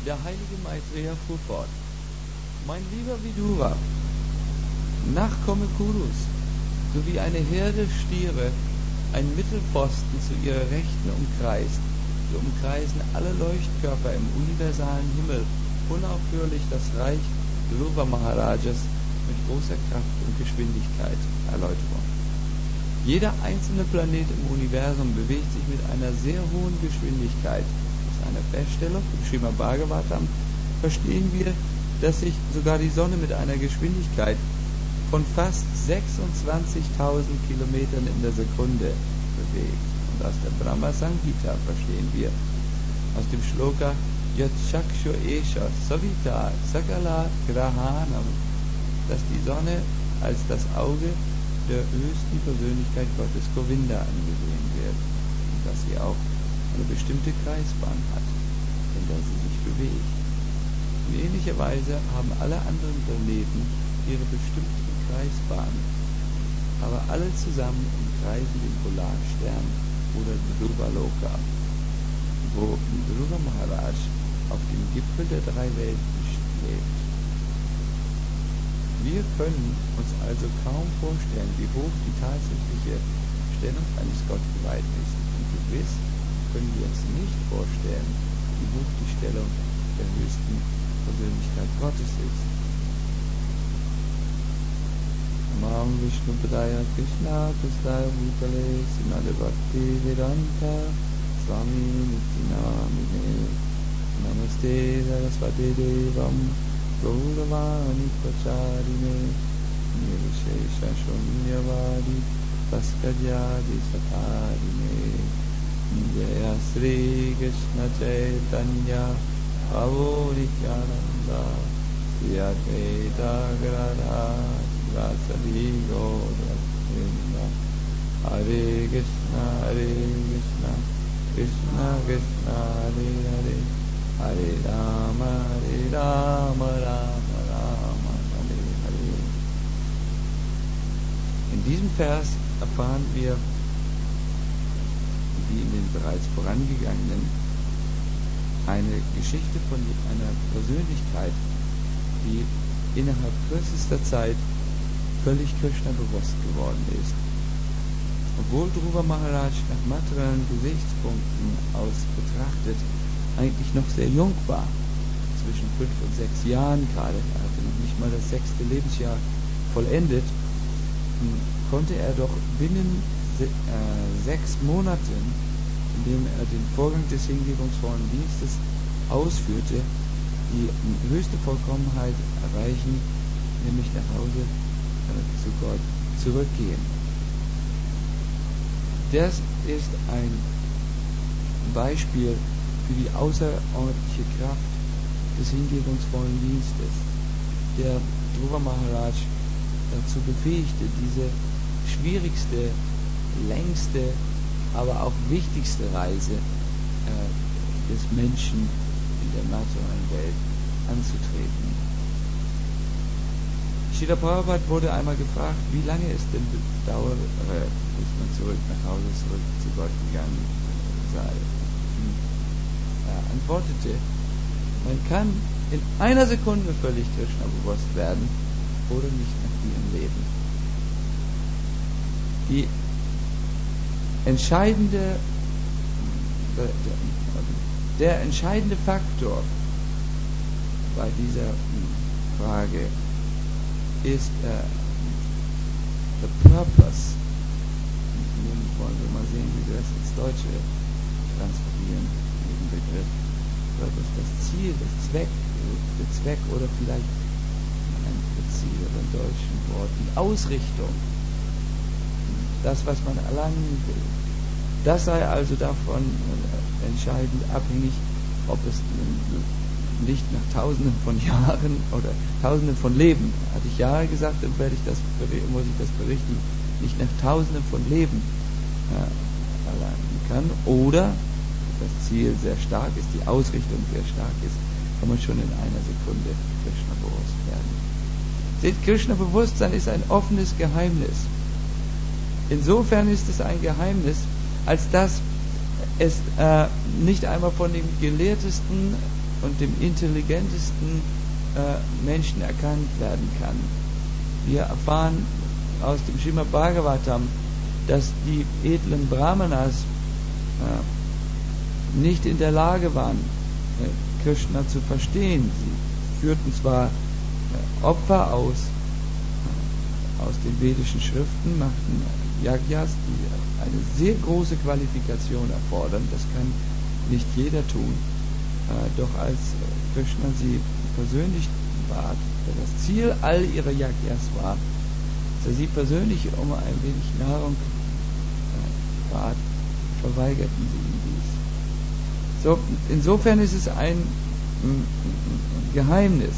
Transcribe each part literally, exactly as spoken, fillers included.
Der heilige Maitreya fuhr fort: Mein lieber Vidura, Nachkomme Kurus, sowie eine Herde Stiere einen Mittelpfosten zu ihrer Rechten umkreist, so umkreisen alle Leuchtkörper im universalen Himmel unaufhörlich das Reich Dhruva Maharajas mit großer Kraft und Geschwindigkeit. Erläuterung: Jeder einzelne Planet im Universum bewegt sich mit einer sehr hohen Geschwindigkeit. Aus einer Feststellung im Srimad Bhagavatam verstehen wir, dass sich sogar die Sonne mit einer Geschwindigkeit von fast sechsundzwanzigtausend Kilometern in der Sekunde bewegt. Und aus der Brahma Samhita verstehen wir, aus dem Shloka Yat Chakshu Esha Savita Sakala Grahanam, dass die Sonne als das Auge der höchsten Persönlichkeit Gottes Govinda angesehen wird und dass sie auch eine bestimmte Kreisbahn hat, in der sie sich bewegt. In ähnlicher Weise haben alle anderen Planeten ihre bestimmten Kreisbahnen, aber alle zusammen umkreisen den Polarstern oder Dhruva Loka, wo Dhruva Maharaj auf dem Gipfel der drei Welten lebt. Wir können uns also kaum vorstellen, wie hoch die tatsächliche Stellung eines Gottgeweihten ist. Und gewiss können wir uns nicht vorstellen, wie hoch die Stellung der höchsten Persönlichkeit Gottes ist. Mam Vishnu Padaya Krishna Kristaya Bhutale Srimade Bhakti Vedanta Swami Nityanamine Namaste Saraswati Devam Gauravani Pracharine Nirvishesha Shunyavadi Taskadyadi Satarine Jaya Sri Krishna Chaitanya Prabhu Nityananda Sri Advaita Gadadhar Vasali Gaura Hare Krishna Hare Krishna Krishna Krishna Hare Hare Hare Rama Hare Rama Rama Rama Hare Hare. In diesem Vers erfahren wir, wie in den bereits vorangegangenen, eine Geschichte von einer Persönlichkeit, die innerhalb kürzester Zeit völlig Krishna bewusst geworden ist. Obwohl Dhruva Maharaj nach materiellen Gesichtspunkten aus betrachtet eigentlich noch sehr jung war, zwischen fünf und sechs Jahren gerade, er hatte noch nicht mal das sechste Lebensjahr vollendet, konnte er doch binnen se äh, sechs Monaten, indem er den Vorgang des hingebungsvollen Dienstes ausführte, die höchste Vollkommenheit erreichen, nämlich nach Hause zu Gott zurückgehen. Das ist ein Beispiel für die außerordentliche Kraft des hingebungsvollen Dienstes, der Dhruva Maharaj dazu befähigte, diese schwierigste, längste, aber auch wichtigste Reise äh, des Menschen in der materiellen Welt anzutreten. Srila Prabhupada wurde einmal gefragt, wie lange es denn bedauere, bis man zurück nach Hause zurück zu Gott gegangen sei. Er antwortete, man kann in einer Sekunde völlig Krishna bewusst werden oder nicht nach ihrem Leben. Die entscheidende, der, der entscheidende Faktor bei dieser Frage ist uh, the purpose. Nun wollen wir mal sehen, wie wir das ins Deutsche transferieren, diesen Begriff. Purpose, das Ziel, das Zweck, der Zweck oder vielleicht ein präziseres deutschen Wort, die Ausrichtung, das, was man erlangen will. Das sei also davon entscheidend abhängig, ob es nicht nach Tausenden von Jahren oder Tausenden von Leben, hatte ich Jahre gesagt, dann werde ich das, muss ich das berichten, nicht nach Tausenden von Leben ja, erlangen kann, oder das Ziel sehr stark ist, die Ausrichtung sehr stark ist, kann man schon in einer Sekunde Krishna bewusst werden. Seht, Krishna-Bewusstsein ist ein offenes Geheimnis. Insofern ist es ein Geheimnis, als dass es äh, nicht einmal von den gelehrtesten und dem intelligentesten äh, Menschen erkannt werden kann. Wir erfahren aus dem Srimad Bhagavatam, dass die edlen Brahmanas äh, nicht in der Lage waren, äh, Krishna zu verstehen. Sie führten zwar äh, Opfer aus, äh, aus den vedischen Schriften, machten Yagyas, die eine sehr große Qualifikation erfordern. Das kann nicht jeder tun. Äh, doch als Krishna sie persönlich bat, der das Ziel all ihrer Yagyas war, dass er sie persönlich um ein wenig Nahrung äh, bat, verweigerten sie ihm dies. So, insofern ist es ein, ein Geheimnis.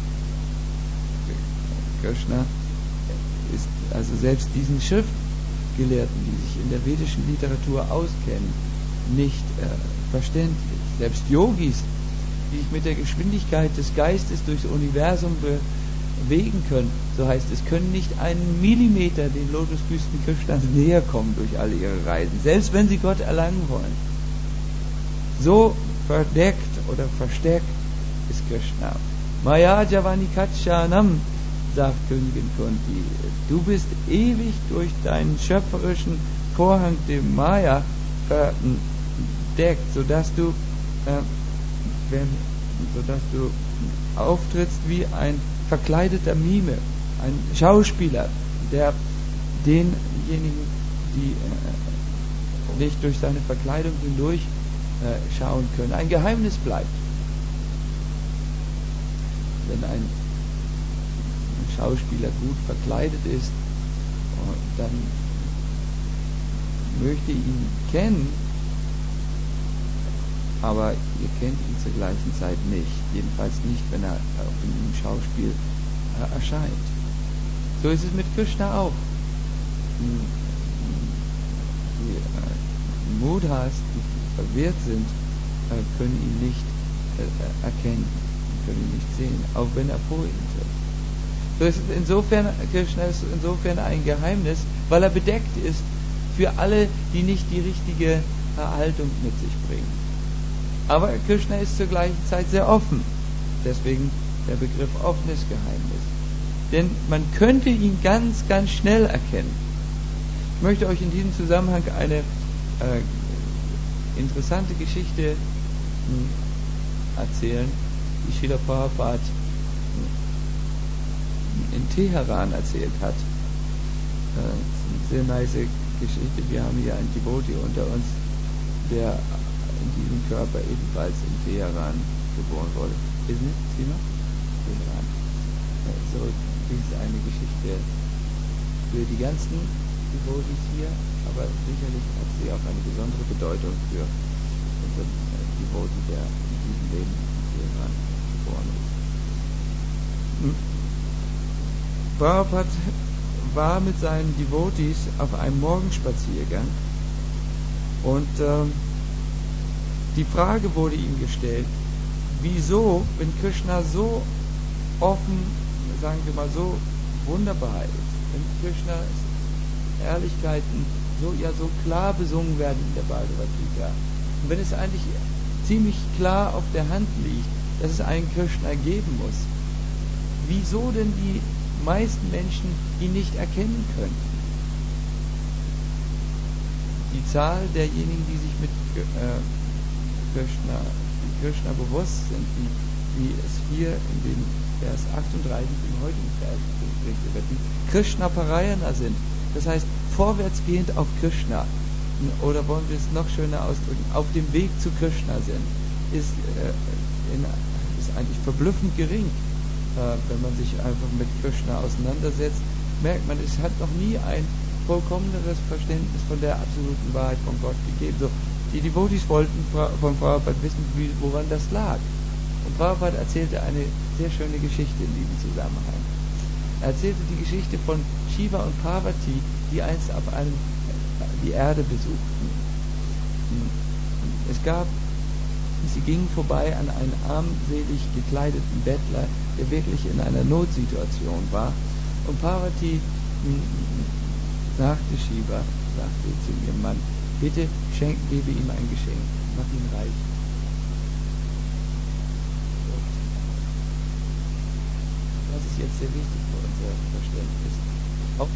Krishna ist also selbst diesen Schriftgelehrten, die sich in der vedischen Literatur auskennen, nicht äh, verständlich. Selbst Yogis, die sich mit der Geschwindigkeit des Geistes durchs Universum bewegen können, so heißt es, können nicht einen Millimeter den Lotusfüßen Krishnas näher kommen durch alle ihre Reisen, selbst wenn sie Gott erlangen wollen. So verdeckt oder versteckt ist Krishna. Maya Javani Kachanam, sagt Königin Kunti, du bist ewig durch deinen schöpferischen Vorhang, dem Maya, verdeckt, sodass du, äh, wenn, sodass du auftrittst wie ein verkleideter Mime, ein Schauspieler, der denjenigen, die äh, nicht durch seine Verkleidung hindurch äh, schauen können, ein Geheimnis bleibt. Wenn ein Schauspieler gut verkleidet ist, dann möchte ihn kennen, aber ihr kennt ihn zur gleichen Zeit nicht, jedenfalls nicht, wenn er auf dem Schauspiel äh, erscheint. So ist es mit Krishna auch. Die äh, Mudhas, die verwirrt sind, äh, können ihn nicht äh, erkennen, können ihn nicht sehen, auch wenn er vor ihnen tritt. So ist insofern, Krishna ist insofern ein Geheimnis, weil er bedeckt ist für alle, die nicht die richtige Haltung mit sich bringen. Aber Krishna ist zur gleichen Zeit sehr offen. Deswegen der Begriff offenes Geheimnis. Denn man könnte ihn ganz, ganz schnell erkennen. Ich möchte euch in diesem Zusammenhang eine äh, interessante Geschichte mh, erzählen, die Srila Prabhupada in Teheran erzählt hat. Äh, eine sehr nice Geschichte. Wir haben hier einen Devotee unter uns, der in diesem Körper ebenfalls in Teheran geboren wurde. Isn't it, Sima? Teheran. Äh, so ist eine Geschichte für die ganzen Devotees hier, aber sicherlich hat sie auch eine besondere Bedeutung für unseren äh, Devotee, der in diesem Leben in Teheran geboren ist. Hm? Prabhupada war mit seinen Devotees auf einem Morgenspaziergang und äh, die Frage wurde ihm gestellt, wieso, wenn Krishna so offen, sagen wir mal so wunderbar ist, wenn Krishna's Ehrlichkeiten so, ja, so klar besungen werden in der Bhagavad Gita, und wenn es eigentlich ziemlich klar auf der Hand liegt, dass es einen Krishna geben muss, wieso denn die meisten Menschen ihn nicht erkennen könnten? Die Zahl derjenigen, die sich mit äh, Krishna, Krishna bewusst sind, wie, wie es hier in dem Vers achtunddreißig im heutigen Vers berichtet wird, die Krishna Parayana sind, das heißt vorwärtsgehend auf Krishna, oder wollen wir es noch schöner ausdrücken, auf dem Weg zu Krishna sind, ist, äh, in, ist eigentlich verblüffend gering. Äh, wenn man sich einfach mit Krishna auseinandersetzt, merkt man, es hat noch nie ein vollkommeneres Verständnis von der absoluten Wahrheit von Gott gegeben. So, die Devotees wollten von Prabhupada wissen, wie, woran das lag. Und Prabhupada erzählte eine sehr schöne Geschichte in diesem Zusammenhang. Er erzählte die Geschichte von Shiva und Parvati, die einst auf einem die Erde besuchten. Es gab, sie gingen vorbei an einen armselig gekleideten Bettler, der wirklich in einer Notsituation war. Und Parvati sagte Shiva, sagte zu ihrem Mann, bitte schenk, gebe ihm ein Geschenk, mach ihn reich. ist jetzt sehr wichtig für unser Verständnis. Auch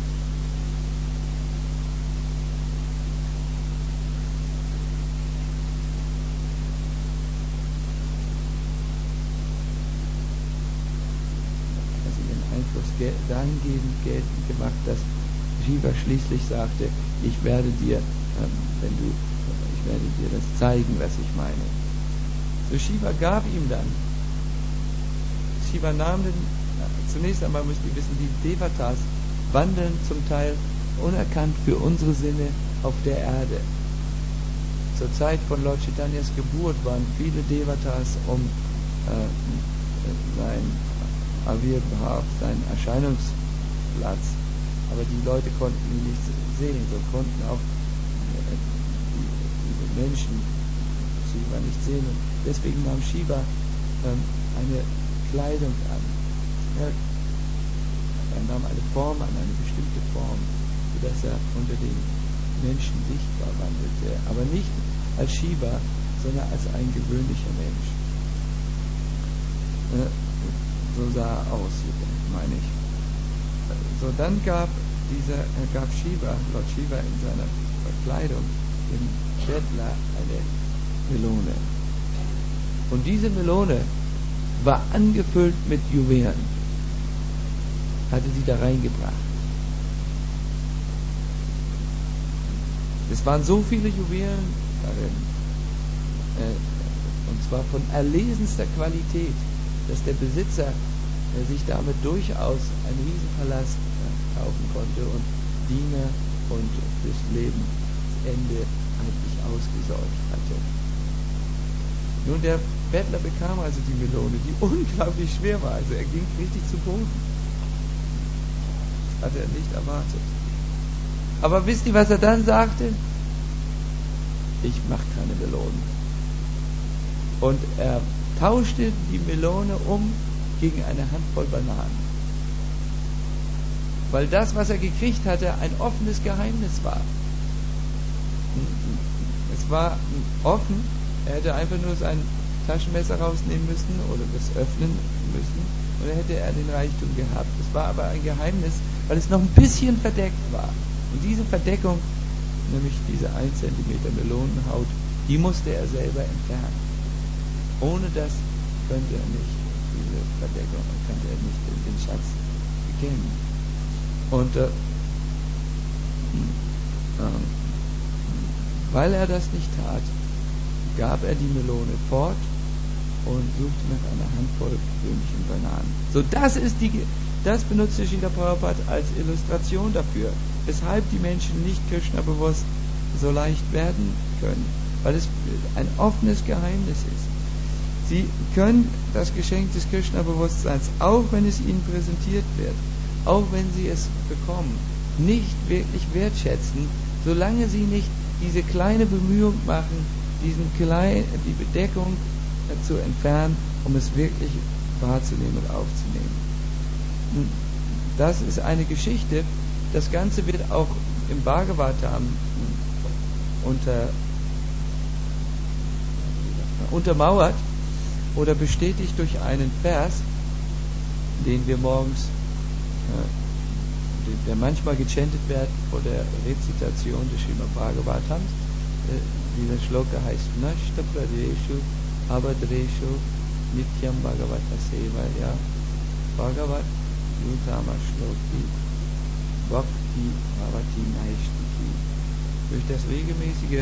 also ihren Einfluss dahingehend geltend gemacht, dass Shiva schließlich sagte, ich werde dir, ähm, wenn du, ich werde dir das zeigen, was ich meine. So Shiva gab ihm dann, Shiva nahm den, zunächst einmal müsst ihr wissen, die Devatas wandeln zum Teil unerkannt für unsere Sinne auf der Erde. Zur Zeit von Lord Chaitanyas Geburt waren viele Devatas um äh, sein Avirbhav, seinen Erscheinungsplatz, aber die Leute konnten ihn nicht sehen, so konnten auch äh, die, diese Menschen Shiva nicht sehen. Und deswegen nahm Shiva ähm, eine Kleidung an. Ja, er nahm eine Form an, eine bestimmte Form, sodass er unter den Menschen sichtbar wandelte, aber nicht als Shiva, sondern als ein gewöhnlicher Mensch. Äh, so sah er aus, meine ich. So, dann gab dieser, äh, gab Shiva, Lord Shiva in seiner Verkleidung dem Bettler eine Melone. Und diese Melone war angefüllt mit Juwelen. Hatte sie da reingebracht. Es waren so viele Juwelen darin, äh, und zwar von erlesenster Qualität, dass der Besitzer äh, sich damit durchaus einen Riesenpalast äh, kaufen konnte und Diener und fürs Lebensende eigentlich ausgesorgt hatte. Nun, der Bettler bekam also die Melone, die unglaublich schwer war, also er ging richtig zu Boden. Das hatte er nicht erwartet. Aber wisst ihr, was er dann sagte? Ich mache keine Melonen. Und er tauschte die Melone um gegen eine Handvoll Bananen. Weil das, was er gekriegt hatte, ein offenes Geheimnis war. Es war offen, er hätte einfach nur sein Taschenmesser rausnehmen müssen oder das öffnen müssen und dann hätte er den Reichtum gehabt. Es war aber ein Geheimnis, weil es noch ein bisschen verdeckt war. Und diese Verdeckung, nämlich diese ein Zentimeter Melonenhaut, die musste er selber entfernen. Ohne das könnte er nicht, diese Verdeckung, könnte er nicht den, den Schatz bekennen. Und äh, äh, weil er das nicht tat, gab er die Melone fort und suchte nach einer Handvoll gewöhnlichen Bananen. So, das ist die, das benutzte Srila Prabhupada als Illustration dafür, weshalb die Menschen nicht Krishna bewusst so leicht werden können, weil es ein offenes Geheimnis ist. Sie können das Geschenk des Krishna-Bewusstseins, auch wenn es ihnen präsentiert wird, auch wenn sie es bekommen, nicht wirklich wertschätzen, solange sie nicht diese kleine Bemühung machen, diesen klein, die Bedeckung äh, zu entfernen, um es wirklich wahrzunehmen und aufzunehmen. Das ist eine Geschichte. Das Ganze wird auch im Bhagavatam unter, untermauert oder bestätigt durch einen Vers, den wir morgens, äh, der manchmal gechantet wird vor der Rezitation des Srimad Bhagavatams. Äh, dieser Shloka heißt Nashta Pradeshu Abhadreshu Nityam Bhagavata Sevaya Bhagavat Yutama Shloki Bhakti Bhavati Naishtiki. Durch das regelmäßige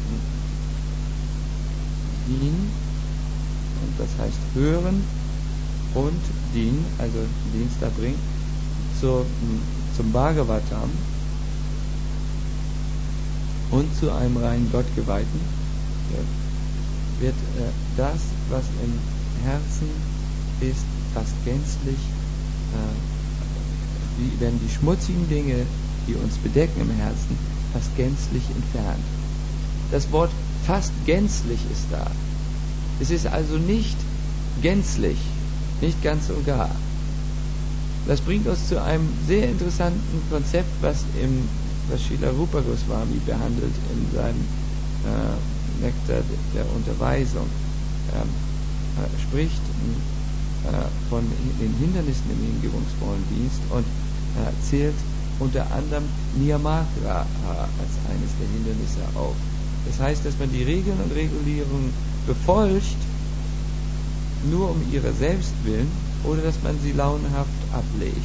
Dienen, und das heißt hören und dienen, also Dienst da bringen, zur, zum Bhagavatam und zu einem reinen Gottgeweihten, wird äh, das, was im Herzen ist, fast gänzlich, äh, die, werden die schmutzigen Dinge, die uns bedecken im Herzen, fast gänzlich entfernt. Das Wort fast gänzlich ist da. Es ist also nicht gänzlich, nicht ganz und gar. Das bringt uns zu einem sehr interessanten Konzept, was im was Srila Rupa Goswami behandelt in seinem äh, Nektar der Unterweisung. Er äh, spricht äh, von den Hindernissen im hingebungsvollen Dienst und äh, zählt unter anderem Niyamatra als eines der Hindernisse auf. Das heißt, dass man die Regeln und Regulierungen befolgt, nur um ihrer selbst willen, oder dass man sie launenhaft ablegt.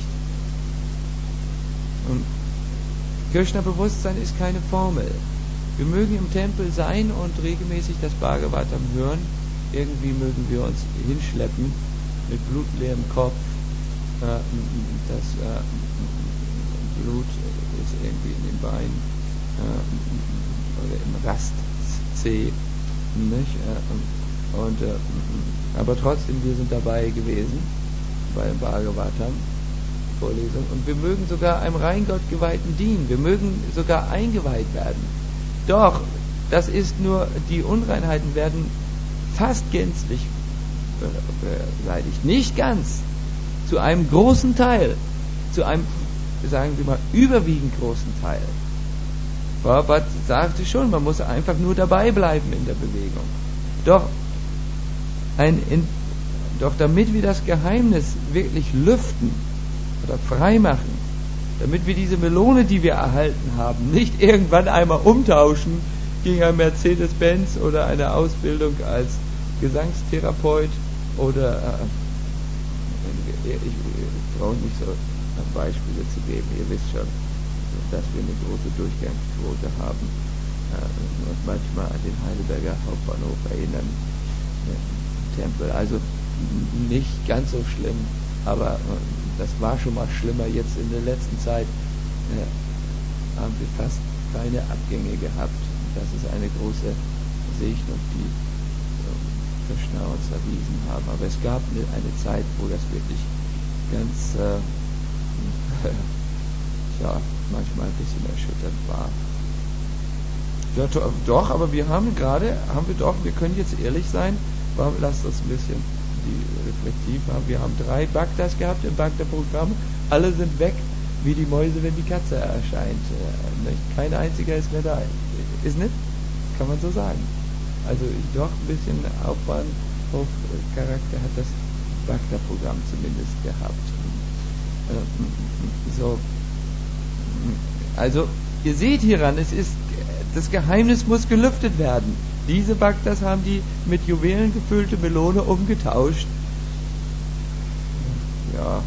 Und Krishna-Bewusstsein ist keine Formel. Wir mögen im Tempel sein und regelmäßig das Bhagavatam hören. Irgendwie mögen wir uns hinschleppen mit blutleerem Kopf. Äh, das äh, Blut ist irgendwie in den Beinen äh, oder im Rastzeh. Nicht? Äh, und, äh, aber trotzdem, wir sind dabei gewesen bei dem Bhagavatam Vorlesung, und wir mögen sogar einem rein Gott geweihten dienen. Wir mögen sogar eingeweiht werden. Doch, das ist nur, die Unreinheiten werden fast gänzlich beseitigt. Nicht ganz. Zu einem großen Teil. Zu einem, sagen wir mal, überwiegend großen Teil. Prabhupada sagte schon, man muss einfach nur dabei bleiben in der Bewegung. Doch, ein, in, doch damit wir das Geheimnis wirklich lüften oder freimachen, damit wir diese Melone, die wir erhalten haben, nicht irgendwann einmal umtauschen gegen ein Mercedes-Benz oder eine Ausbildung als Gesangstherapeut oder äh, ich, ich, ich brauche nicht so Beispiele zu geben. Ihr wisst schon, dass wir eine große Durchgangsquote haben äh, und manchmal an den Heidelberger Hauptbahnhof erinnern, ne, Tempel. Also nicht ganz so schlimm, aber äh, das war schon mal schlimmer. Jetzt in der letzten Zeit äh, haben wir fast keine Abgänge gehabt. Das ist eine große Segnung, die äh, Krishna uns erwiesen haben. Aber es gab eine, eine Zeit, wo das wirklich ganz äh, ja, manchmal ein bisschen erschütternd war. Ja, to, doch, aber wir haben gerade, haben wir doch, wir können jetzt ehrlich sein, warum, lasst uns ein bisschen die reflektiv haben. Wir haben drei Bhaktas gehabt im Bhakta-Programm, alle sind weg, wie die Mäuse, wenn die Katze erscheint. Kein einziger ist mehr da. Ist nicht? Kann man so sagen. Also doch ein bisschen Aufbahnhof-Charakter hat das Bhakta-Programm zumindest gehabt. So. Also, ihr seht hieran, es ist, das Geheimnis muss gelüftet werden. Diese Bhaktas haben die mit Juwelen gefüllte Melone umgetauscht. Ja,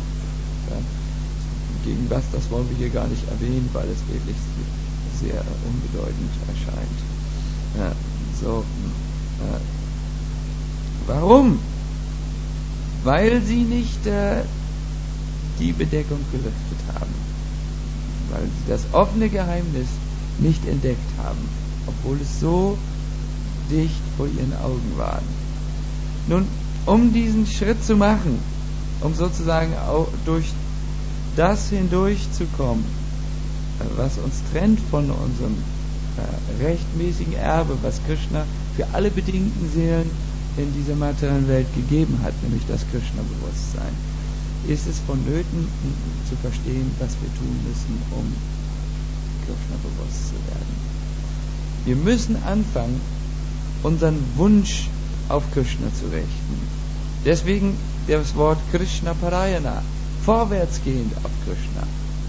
gegen was, das wollen wir hier gar nicht erwähnen, weil es wirklich sehr unbedeutend erscheint. Ja, so, äh, warum? Weil sie nicht äh, die Bedeckung gelüftet haben. Weil sie das offene Geheimnis nicht entdeckt haben, obwohl es so dicht vor ihren Augen waren. Nun, um diesen Schritt zu machen, um sozusagen auch durch das hindurchzukommen, was uns trennt von unserem äh, rechtmäßigen Erbe, was Krishna für alle bedingten Seelen in dieser materiellen Welt gegeben hat, nämlich das Krishna-Bewusstsein, ist es vonnöten zu verstehen, was wir tun müssen, um Krishna-bewusst zu werden. Wir müssen anfangen, unseren Wunsch auf Krishna zu richten. Deswegen das Wort Krishna Parayana, vorwärtsgehend auf Krishna.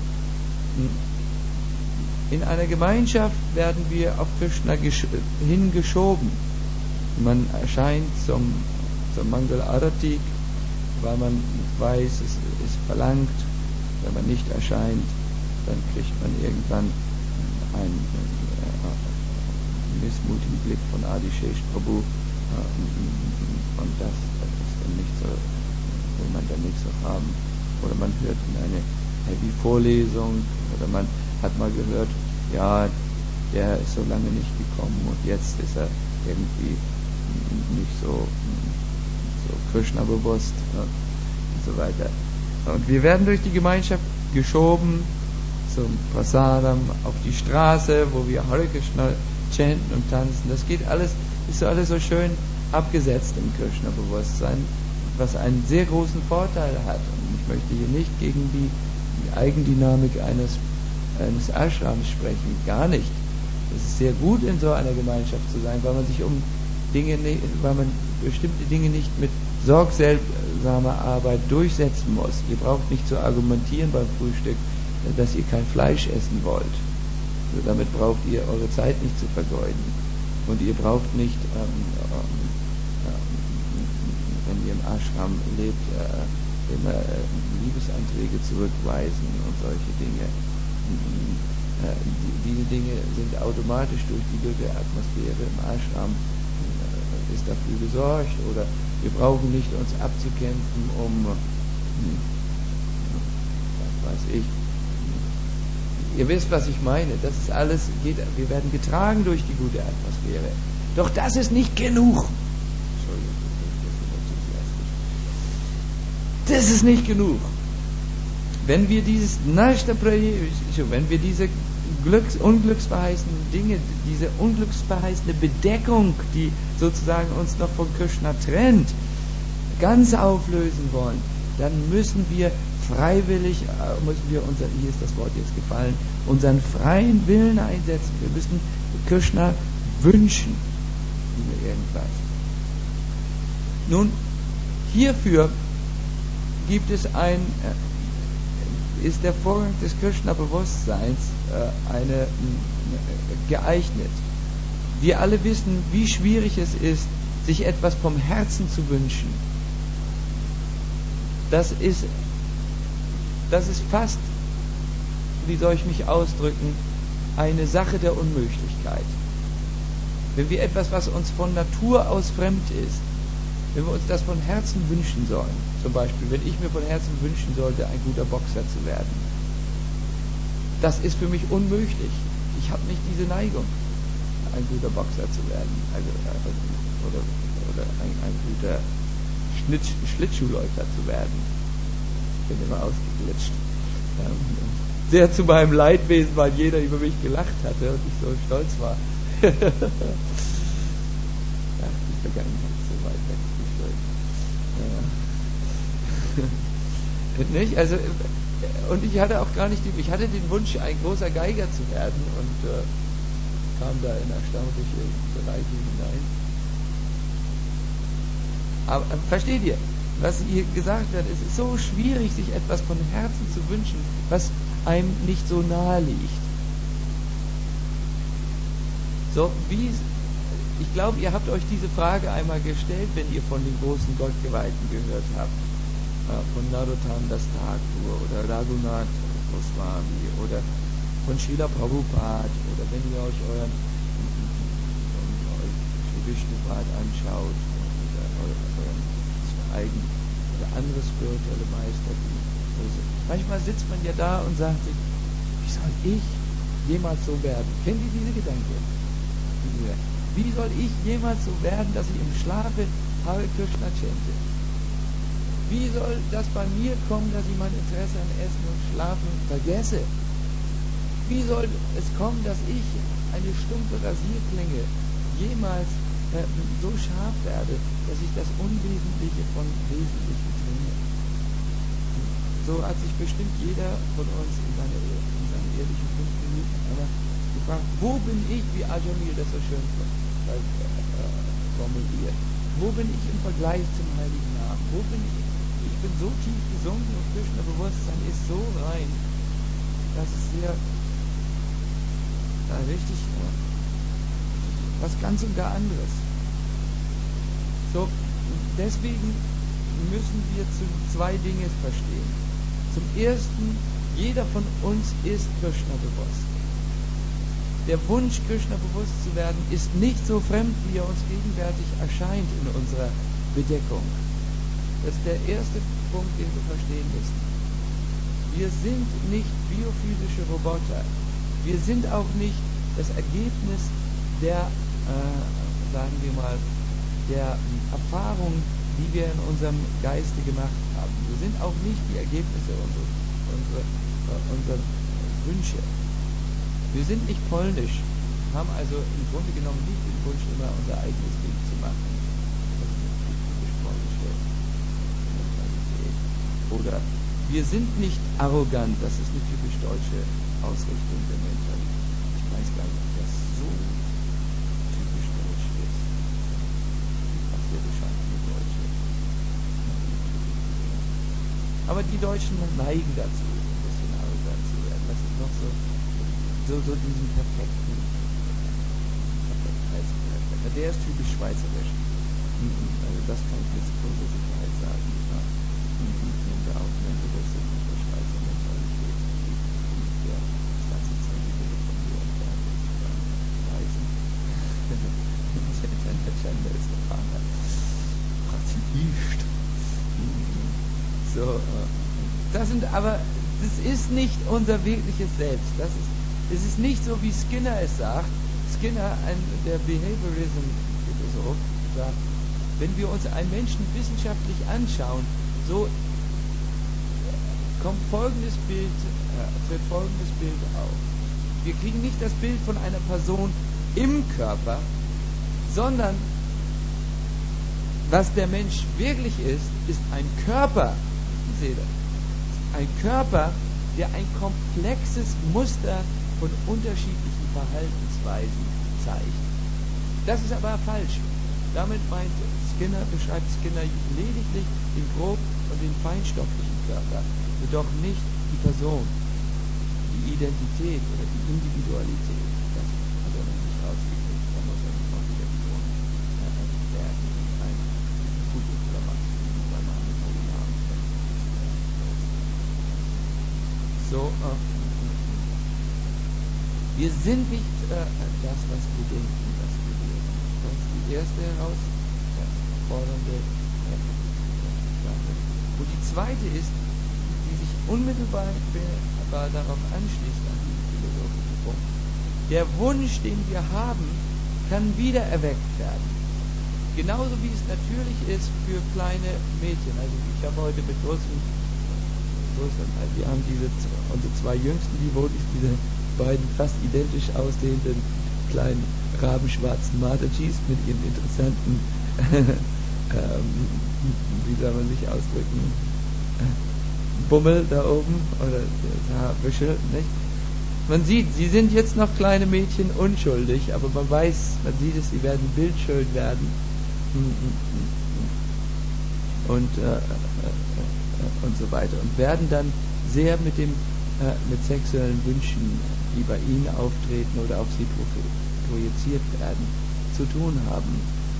In einer Gemeinschaft werden wir auf Krishna hingeschoben. Man erscheint zum, zum Mangal Arati, weil man weiß, es ist verlangt. Wenn man nicht erscheint, dann kriegt man irgendwann einen äh, missmutigen Blick von Adishesh Prabhu, äh, und das, das ist dann nicht so, will man dann nicht so haben. Oder man hört in eine Heavy-Vorlesung, oder man hat mal gehört, ja, der ist so lange nicht gekommen und jetzt ist er irgendwie nicht so, so Krishna bewusst, ne, und so weiter. Und wir werden durch die Gemeinschaft geschoben zum Prasadam, auf die Straße, wo wir Hare Krishna chanten und tanzen. Das geht alles, ist so alles so schön abgesetzt im Krishna-Bewusstsein, was einen sehr großen Vorteil hat. Und ich möchte hier nicht gegen die, die Eigendynamik eines, eines Ashrams sprechen, gar nicht. Es ist sehr gut, in so einer Gemeinschaft zu sein, weil man sich um Dinge, weil man bestimmte Dinge nicht mit sorgsame Arbeit durchsetzen muss. Ihr braucht nicht zu argumentieren beim Frühstück, dass ihr kein Fleisch essen wollt. Also damit braucht ihr eure Zeit nicht zu vergeuden. Und ihr braucht nicht, ähm, ähm, wenn ihr im Ashram lebt, äh, immer äh, Liebesanträge zurückweisen und solche Dinge. Äh, die, diese Dinge sind automatisch durch die gute Atmosphäre im Ashram äh, ist dafür gesorgt. Oder wir brauchen nicht uns abzukämpfen um, hm, was weiß ich. Ihr wisst, was ich meine. Das ist alles, geht, wir werden getragen durch die gute Atmosphäre. Doch das ist nicht genug. Entschuldigung, das ist nicht genug. Wenn wir dieses wenn wir diese Glücks, unglücksverheißenden Dinge, diese unglücksverheißende Bedeckung, die sozusagen uns noch von Krishna trennt, ganz auflösen wollen, dann müssen wir freiwillig, müssen wir unser, hier ist das Wort jetzt gefallen, unseren freien Willen einsetzen. Wir müssen Krishna wünschen, liebe irgendwas. Nun, hierfür gibt es ein, ist der Vorgang des Krishna-Bewusstseins äh, eine, äh, geeignet. Wir alle wissen, wie schwierig es ist, sich etwas vom Herzen zu wünschen. Das ist, das ist fast, wie soll ich mich ausdrücken, eine Sache der Unmöglichkeit. Wenn wir etwas, was uns von Natur aus fremd ist, wenn wir uns das von Herzen wünschen sollen, zum Beispiel, wenn ich mir von Herzen wünschen sollte, ein guter Boxer zu werden, das ist für mich unmöglich. Ich habe nicht diese Neigung, ein guter Boxer zu werden, also, oder, oder ein, ein guter Schlitt, Schlittschuhläufer zu werden. Ich bin immer ausgeglitscht. Sehr zu meinem Leidwesen, weil jeder über mich gelacht hatte und ich so stolz war. Ach, die Vergangenheit ist so weit weg. Ja. Nicht? Also, und ich hatte auch gar nicht, die, ich hatte den Wunsch, ein großer Geiger zu werden und äh, kam da in erstaunliche Bereiche hinein. Aber äh, versteht ihr, was hier gesagt wird? Es ist so schwierig, sich etwas von Herzen zu wünschen, was einem nicht so nahe liegt. So, wie ich glaube, ihr habt euch diese Frage einmal gestellt, wenn ihr von den großen Gottgeweihten gehört habt. Von Narottam Das Thakur oder Raghunath Goswami oder von Srila Prabhupada oder wenn ihr euch euren Vishnupad anschaut oder euren eigenen oder andere spirituelle Meister. Manchmal sitzt man ja da und sagt sich, wie soll ich jemals so werden? Kennt ihr diese Gedanken? Wie soll ich jemals so werden, dass ich im Schlafe Hare Krishna chante? Wie soll das bei mir kommen, dass ich mein Interesse an Essen und Schlafen vergesse? Wie soll es kommen, dass ich eine stumpfe Rasierklinge jemals äh, so scharf werde, dass ich das Unwesentliche von Wesentlichem trenne? So hat sich bestimmt jeder von uns in seine, in seine ehrlichen fünf Minuten einmal gefragt, wo bin ich, wie Ajamil das so schön äh, formuliert, wo bin ich im Vergleich zum Heiligen Namen? Wo bin ich? Ich bin so tief gesunken und Krishna Bewusstsein ist so rein, dass es sehr da richtig äh, was ganz und gar anderes. So, deswegen müssen wir zu zwei Dinge verstehen. Zum ersten, jeder von uns ist Krishna bewusst. Der Wunsch, Krishna bewusst zu werden, ist nicht so fremd, wie er uns gegenwärtig erscheint in unserer Bedeckung. Das ist der erste Punkt, den wir verstehen müssen. Wir sind nicht biophysische Roboter. Wir sind auch nicht das Ergebnis der, äh, sagen wir mal, der Erfahrung, die wir in unserem Geiste gemacht haben. Wir sind auch nicht die Ergebnisse unserer, unserer, äh, unserer Wünsche. Wir sind nicht polnisch, haben also im Grunde genommen nicht den Wunsch, immer unser eigenes Ding zu machen. Das ist eine typisch polnische Mentalität. Oder wir sind nicht arrogant, das ist eine typisch deutsche Ausrichtung der Mentalität. Ich weiß gar nicht, ob das so typisch deutsch ist. Was wir bescheidene Deutsche. Aber die Deutschen neigen dazu, ein bisschen arrogant zu werden. Das ist noch so, so, so diesen perfekten Perfektheitscharakter. Der ist typisch schweizerisch. Also das kann ich mit großer Sicherheit sagen. Ja. Und da auch eine gewisse Schweizer Mentalität gibt, der das ganze Zentimeter von mir entfernt ist, beim Reisen. Der Gender ist der Vater. Nicht. So, das sind aber, das ist nicht unser wirkliches Selbst. Das ist, es ist nicht so, wie Skinner es sagt. Skinner, ein, der Behaviorism-Philosoph, sagt, wenn wir uns einen Menschen wissenschaftlich anschauen, so kommt folgendes Bild, äh, tritt folgendes Bild auf. Wir kriegen nicht das Bild von einer Person im Körper, sondern was der Mensch wirklich ist, ist ein Körper, ich sehe das, ein Körper, der ein komplexes Muster von unterschiedlichen Verhaltensweisen zeigt. Das ist aber falsch. Damit meint Skinner, beschreibt Skinner lediglich den grob und den feinstofflichen Körper, jedoch nicht die Person, die Identität oder die Individualität. Das hat er noch nicht ausgekriegt. Da muss er noch wieder gewonnen werden. Ein gute Klammer, weil man mit Namen kennt. So, äh, wir sind nicht äh, das, was wir denken, was wir lehren. Das ist die erste herausfordernde äh, Sache. Und die zweite ist, die sich unmittelbar darauf anschließt, an diesen philosophischen Punkt. Der Wunsch, den wir haben, kann wieder erweckt werden. Genauso wie es natürlich ist für kleine Mädchen. Also ich habe heute mit großen, größeren, also wir haben diese, unsere zwei jüngsten Devotees, diese beiden fast identisch aussehenden kleinen rabenschwarzen Matatis mit ihren interessanten, ähm, wie soll man sich ausdrücken, Bummel da oben oder das Haarbüschel, nicht? Man sieht, sie sind jetzt noch kleine Mädchen, unschuldig, aber man weiß, man sieht es, sie werden bildschön werden und äh, äh, und so weiter und werden dann sehr mit dem äh, mit sexuellen Wünschen, die bei ihnen auftreten oder auf sie projiziert werden, zu tun haben.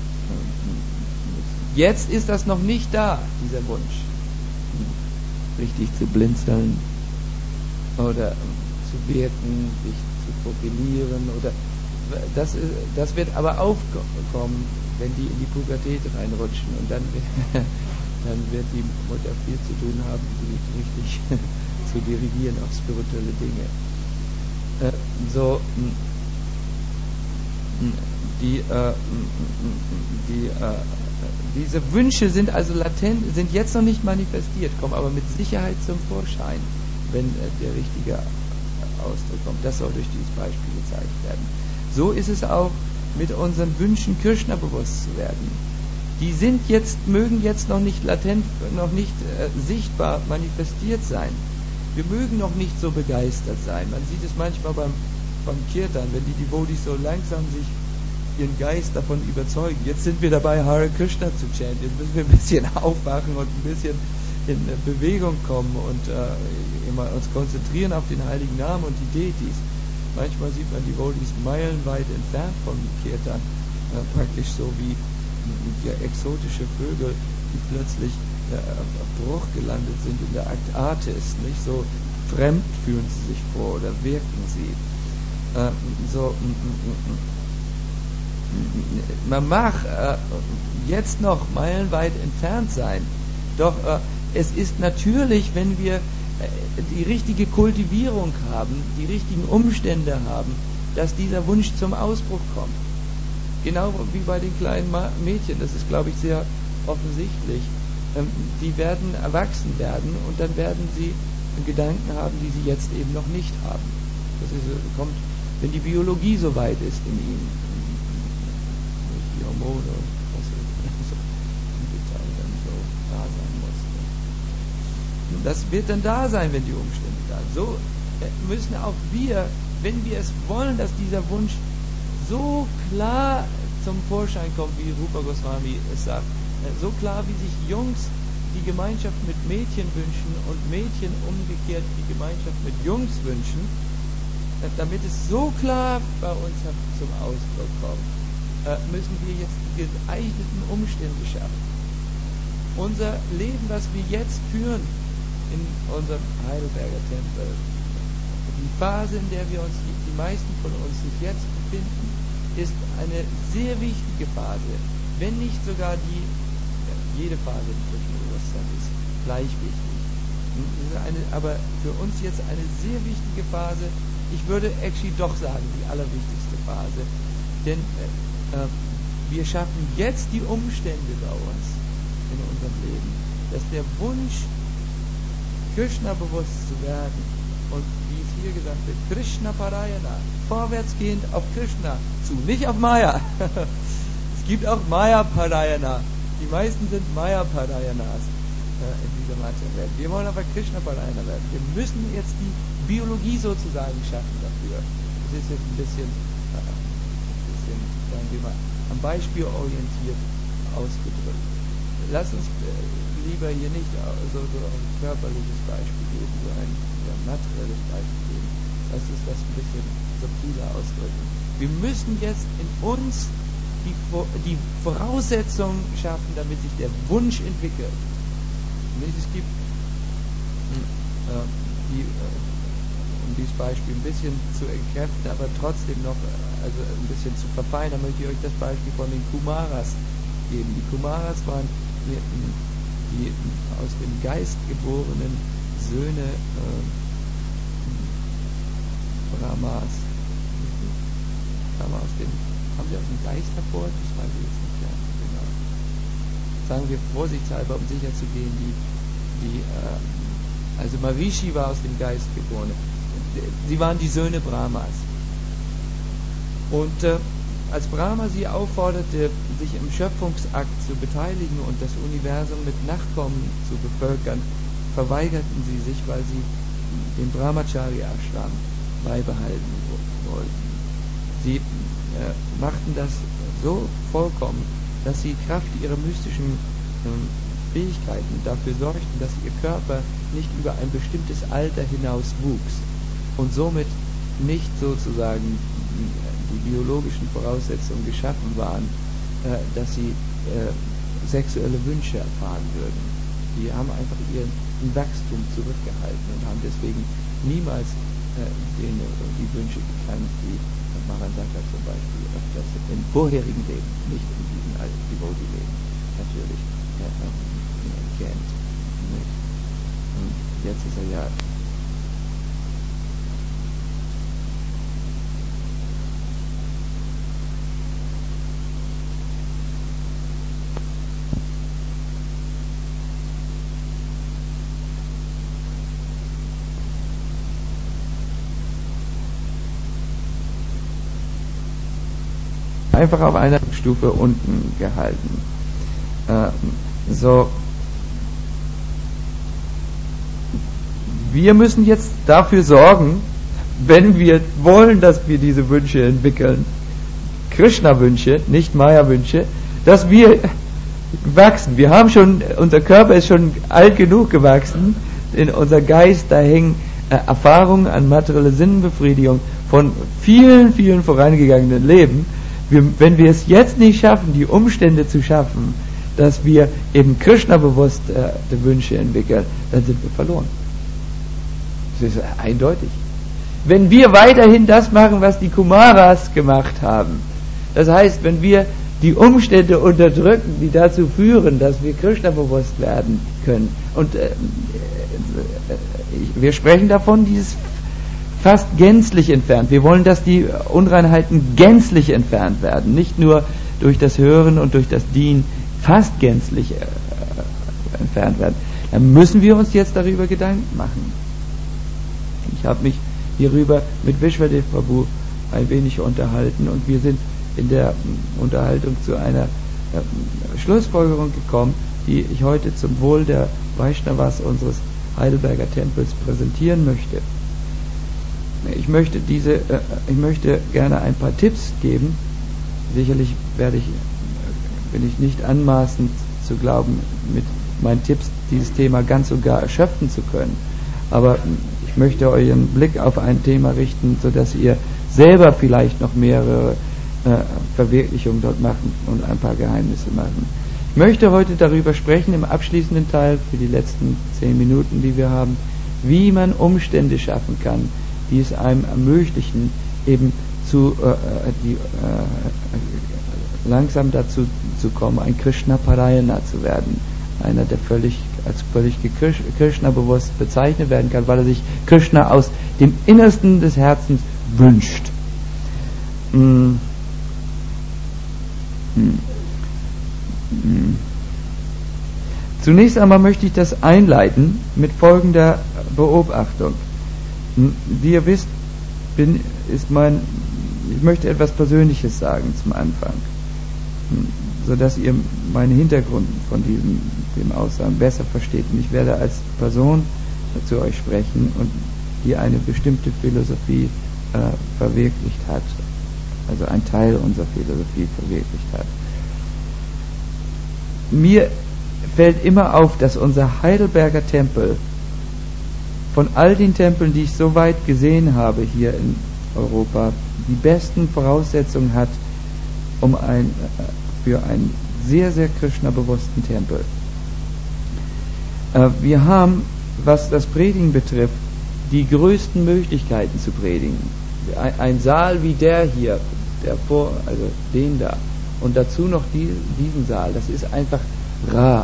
Jetzt ist das noch nicht da, dieser Wunsch, richtig zu blinzeln oder zu wirken, sich zu profilieren oder das, das wird aber aufkommen, wenn die in die Pubertät reinrutschen und dann, dann wird die Mutter viel zu tun haben, sie richtig zu dirigieren auf spirituelle Dinge. Äh, so die, äh, die äh, diese Wünsche sind also latent, sind jetzt noch nicht manifestiert, kommen aber mit Sicherheit zum Vorschein, wenn äh, der richtige Ausdruck kommt. Das soll durch dieses Beispiel gezeigt werden. So ist es auch mit unseren Wünschen, Krishna bewusst zu werden. Die sind jetzt, mögen jetzt noch nicht latent, noch nicht äh, sichtbar manifestiert sein. Wir mögen noch nicht so begeistert sein. Man sieht es manchmal beim, beim Kirtan, wenn die Devotees so langsam sich ihren Geist davon überzeugen. Jetzt sind wir dabei, Hare Krishna zu chanten. Jetzt müssen wir ein bisschen aufwachen und ein bisschen in Bewegung kommen und äh, immer uns konzentrieren auf den heiligen Namen und die Deities. Manchmal sieht man die Devotees meilenweit entfernt vom Kirtan, äh, praktisch so wie ja, exotische Vögel, die plötzlich äh, auf Bruch gelandet sind in der Arktis. Nicht so fremd fühlen sie sich vor oder wirken sie. Äh, so man mag äh, jetzt noch meilenweit entfernt sein, doch äh, es ist natürlich, wenn wir äh, die richtige Kultivierung haben, die richtigen Umstände haben, dass dieser Wunsch zum Ausbruch kommt. Genau wie bei den kleinen Ma- Mädchen, das ist, glaube ich, sehr offensichtlich. Ähm, die werden erwachsen werden und dann werden sie Gedanken haben, die sie jetzt eben noch nicht haben. Das ist, kommt, wenn die Biologie so weit ist in ihnen. Die Hormone und was so im Detail dann so da sein muss. Das wird dann da sein, wenn die Umstände da sind. So müssen auch wir, wenn wir es wollen, dass dieser Wunsch so klar zum Vorschein kommt, wie Rupa Goswami es sagt, so klar wie sich Jungs die Gemeinschaft mit Mädchen wünschen und Mädchen umgekehrt die Gemeinschaft mit Jungs wünschen, damit es so klar bei uns zum Ausdruck kommt, müssen wir jetzt die geeigneten Umstände schaffen. Unser Leben, was wir jetzt führen in unserem Heidelberger Tempel, die Phase, in der wir uns, die meisten von uns sich jetzt befinden, ist eine sehr wichtige Phase, wenn nicht sogar die, ja, jede Phase im Kirchenbewusstsein ist gleich wichtig. Ist eine, aber für uns jetzt eine sehr wichtige Phase, ich würde actually doch sagen, die allerwichtigste Phase, denn äh, wir schaffen jetzt die Umstände bei uns in unserem Leben, dass der Wunsch, Krishna bewusst zu werden, und wie es hier gesagt wird, Krishna Parayana, vorwärtsgehend auf Krishna zu, nicht auf Maya. Es gibt auch Maya Parayana. Die meisten sind Maya Parayanas äh, in dieser Welt. Wir wollen aber Krishna Parayana werden. Wir müssen jetzt die Biologie sozusagen schaffen dafür. Das ist jetzt ein bisschen, äh, ein bisschen, sagen wir mal, am Beispiel orientiert ausgedrückt. Lass uns äh, lieber hier nicht so, so ein körperliches Beispiel geben, so ein, so ein materielles Beispiel geben. Lass uns das ein bisschen subtiler ausdrücken. Wir müssen jetzt in uns die, die Voraussetzungen schaffen, damit sich der Wunsch entwickelt. Nicht, es gibt, äh, die, äh, um dieses Beispiel ein bisschen zu entkräften, aber trotzdem noch also ein bisschen zu verfeinern, möchte ich euch das Beispiel von den Kumaras geben. Die Kumaras waren die, die aus dem Geist geborenen Söhne äh, Brahmas. Kam aus dem, haben sie aus dem Geist hervor? Das weiß ich jetzt nicht mehr genau. Sagen wir vorsichtshalber, um sicher zu gehen, die, die äh, also Marishi war aus dem Geist geboren. Sie waren die Söhne Brahmas. Und äh, als Brahma sie aufforderte, sich im Schöpfungsakt zu beteiligen und das Universum mit Nachkommen zu bevölkern, verweigerten sie sich, weil sie den Brahmacharya-Ashram beibehalten wollten. Sie äh, machten das so vollkommen, dass sie Kraft ihrer mystischen äh, Fähigkeiten dafür sorgten, dass ihr Körper nicht über ein bestimmtes Alter hinaus wuchs und somit nicht sozusagen die biologischen Voraussetzungen geschaffen waren, äh, dass sie äh, sexuelle Wünsche erfahren würden. Die haben einfach ihren Wachstum zurückgehalten und haben deswegen niemals äh, den, die Wünsche gekannt, die Maranatha zum Beispiel öfters im vorherigen Leben, nicht in diesem alten Devotee-Leben natürlich äh, äh, kennt. Nicht? Und jetzt ist er ja einfach auf einer Stufe unten gehalten. Äh, so. Wir müssen jetzt dafür sorgen, wenn wir wollen, dass wir diese Wünsche entwickeln, Krishna-Wünsche, nicht Maya-Wünsche, dass wir wachsen. Wir haben schon, unser Körper ist schon alt genug gewachsen, in unser Geist, da hängen äh, Erfahrungen an materielle Sinnbefriedigung von vielen, vielen vorangegangenen Leben. Wir, wenn wir es jetzt nicht schaffen, die Umstände zu schaffen, dass wir eben Krishna-bewusste äh, Wünsche entwickeln, dann sind wir verloren. Das ist eindeutig. Wenn wir weiterhin das machen, was die Kumaras gemacht haben, das heißt, wenn wir die Umstände unterdrücken, die dazu führen, dass wir Krishna-bewusst werden können, und äh, äh, wir sprechen davon, dieses fast gänzlich entfernt. Wir wollen, dass die Unreinheiten gänzlich entfernt werden, nicht nur durch das Hören und durch das Dienen, fast gänzlich äh, entfernt werden. Dann müssen wir uns jetzt darüber Gedanken machen. Ich habe mich hierüber mit Vishwadev Prabhu ein wenig unterhalten und wir sind in der Unterhaltung zu einer äh, Schlussfolgerung gekommen, die ich heute zum Wohl der Vaishnavas unseres Heidelberger Tempels präsentieren möchte. Ich möchte diese, äh, ich möchte gerne ein paar Tipps geben. Sicherlich werde ich, bin ich nicht anmaßend zu glauben, mit meinen Tipps dieses Thema ganz und gar erschöpfen zu können. Aber ich möchte euren Blick auf ein Thema richten, sodass ihr selber vielleicht noch mehrere äh, Verwirklichungen dort machen und ein paar Geheimnisse machen. Ich möchte heute darüber sprechen, im abschließenden Teil, für die letzten zehn Minuten, die wir haben, wie man Umstände schaffen kann, die es einem ermöglichen, eben zu, äh, die, äh, langsam dazu zu kommen, ein Krishna-Parayana zu werden. Einer, der völlig als völlig Krishna-bewusst bezeichnet werden kann, weil er sich Krishna aus dem Innersten des Herzens wünscht. Hm. Hm. Hm. Zunächst einmal möchte ich das einleiten mit folgender Beobachtung. Wie ihr wisst, bin, ist mein, ich möchte etwas Persönliches sagen zum Anfang, sodass ihr meinen Hintergrund von diesem dem Aussagen besser versteht. Und ich werde als Person zu euch sprechen, und die eine bestimmte Philosophie äh, verwirklicht hat, also ein Teil unserer Philosophie verwirklicht hat. Mir fällt immer auf, dass unser Heidelberger Tempel von all den Tempeln, die ich so weit gesehen habe hier in Europa, die besten Voraussetzungen hat, um ein, für einen sehr, sehr Krishna-bewussten Tempel. Äh, wir haben, was das Predigen betrifft, die größten Möglichkeiten zu predigen. Ein, ein Saal wie der hier, der vor, also den da, und dazu noch die, diesen Saal, das ist einfach rar.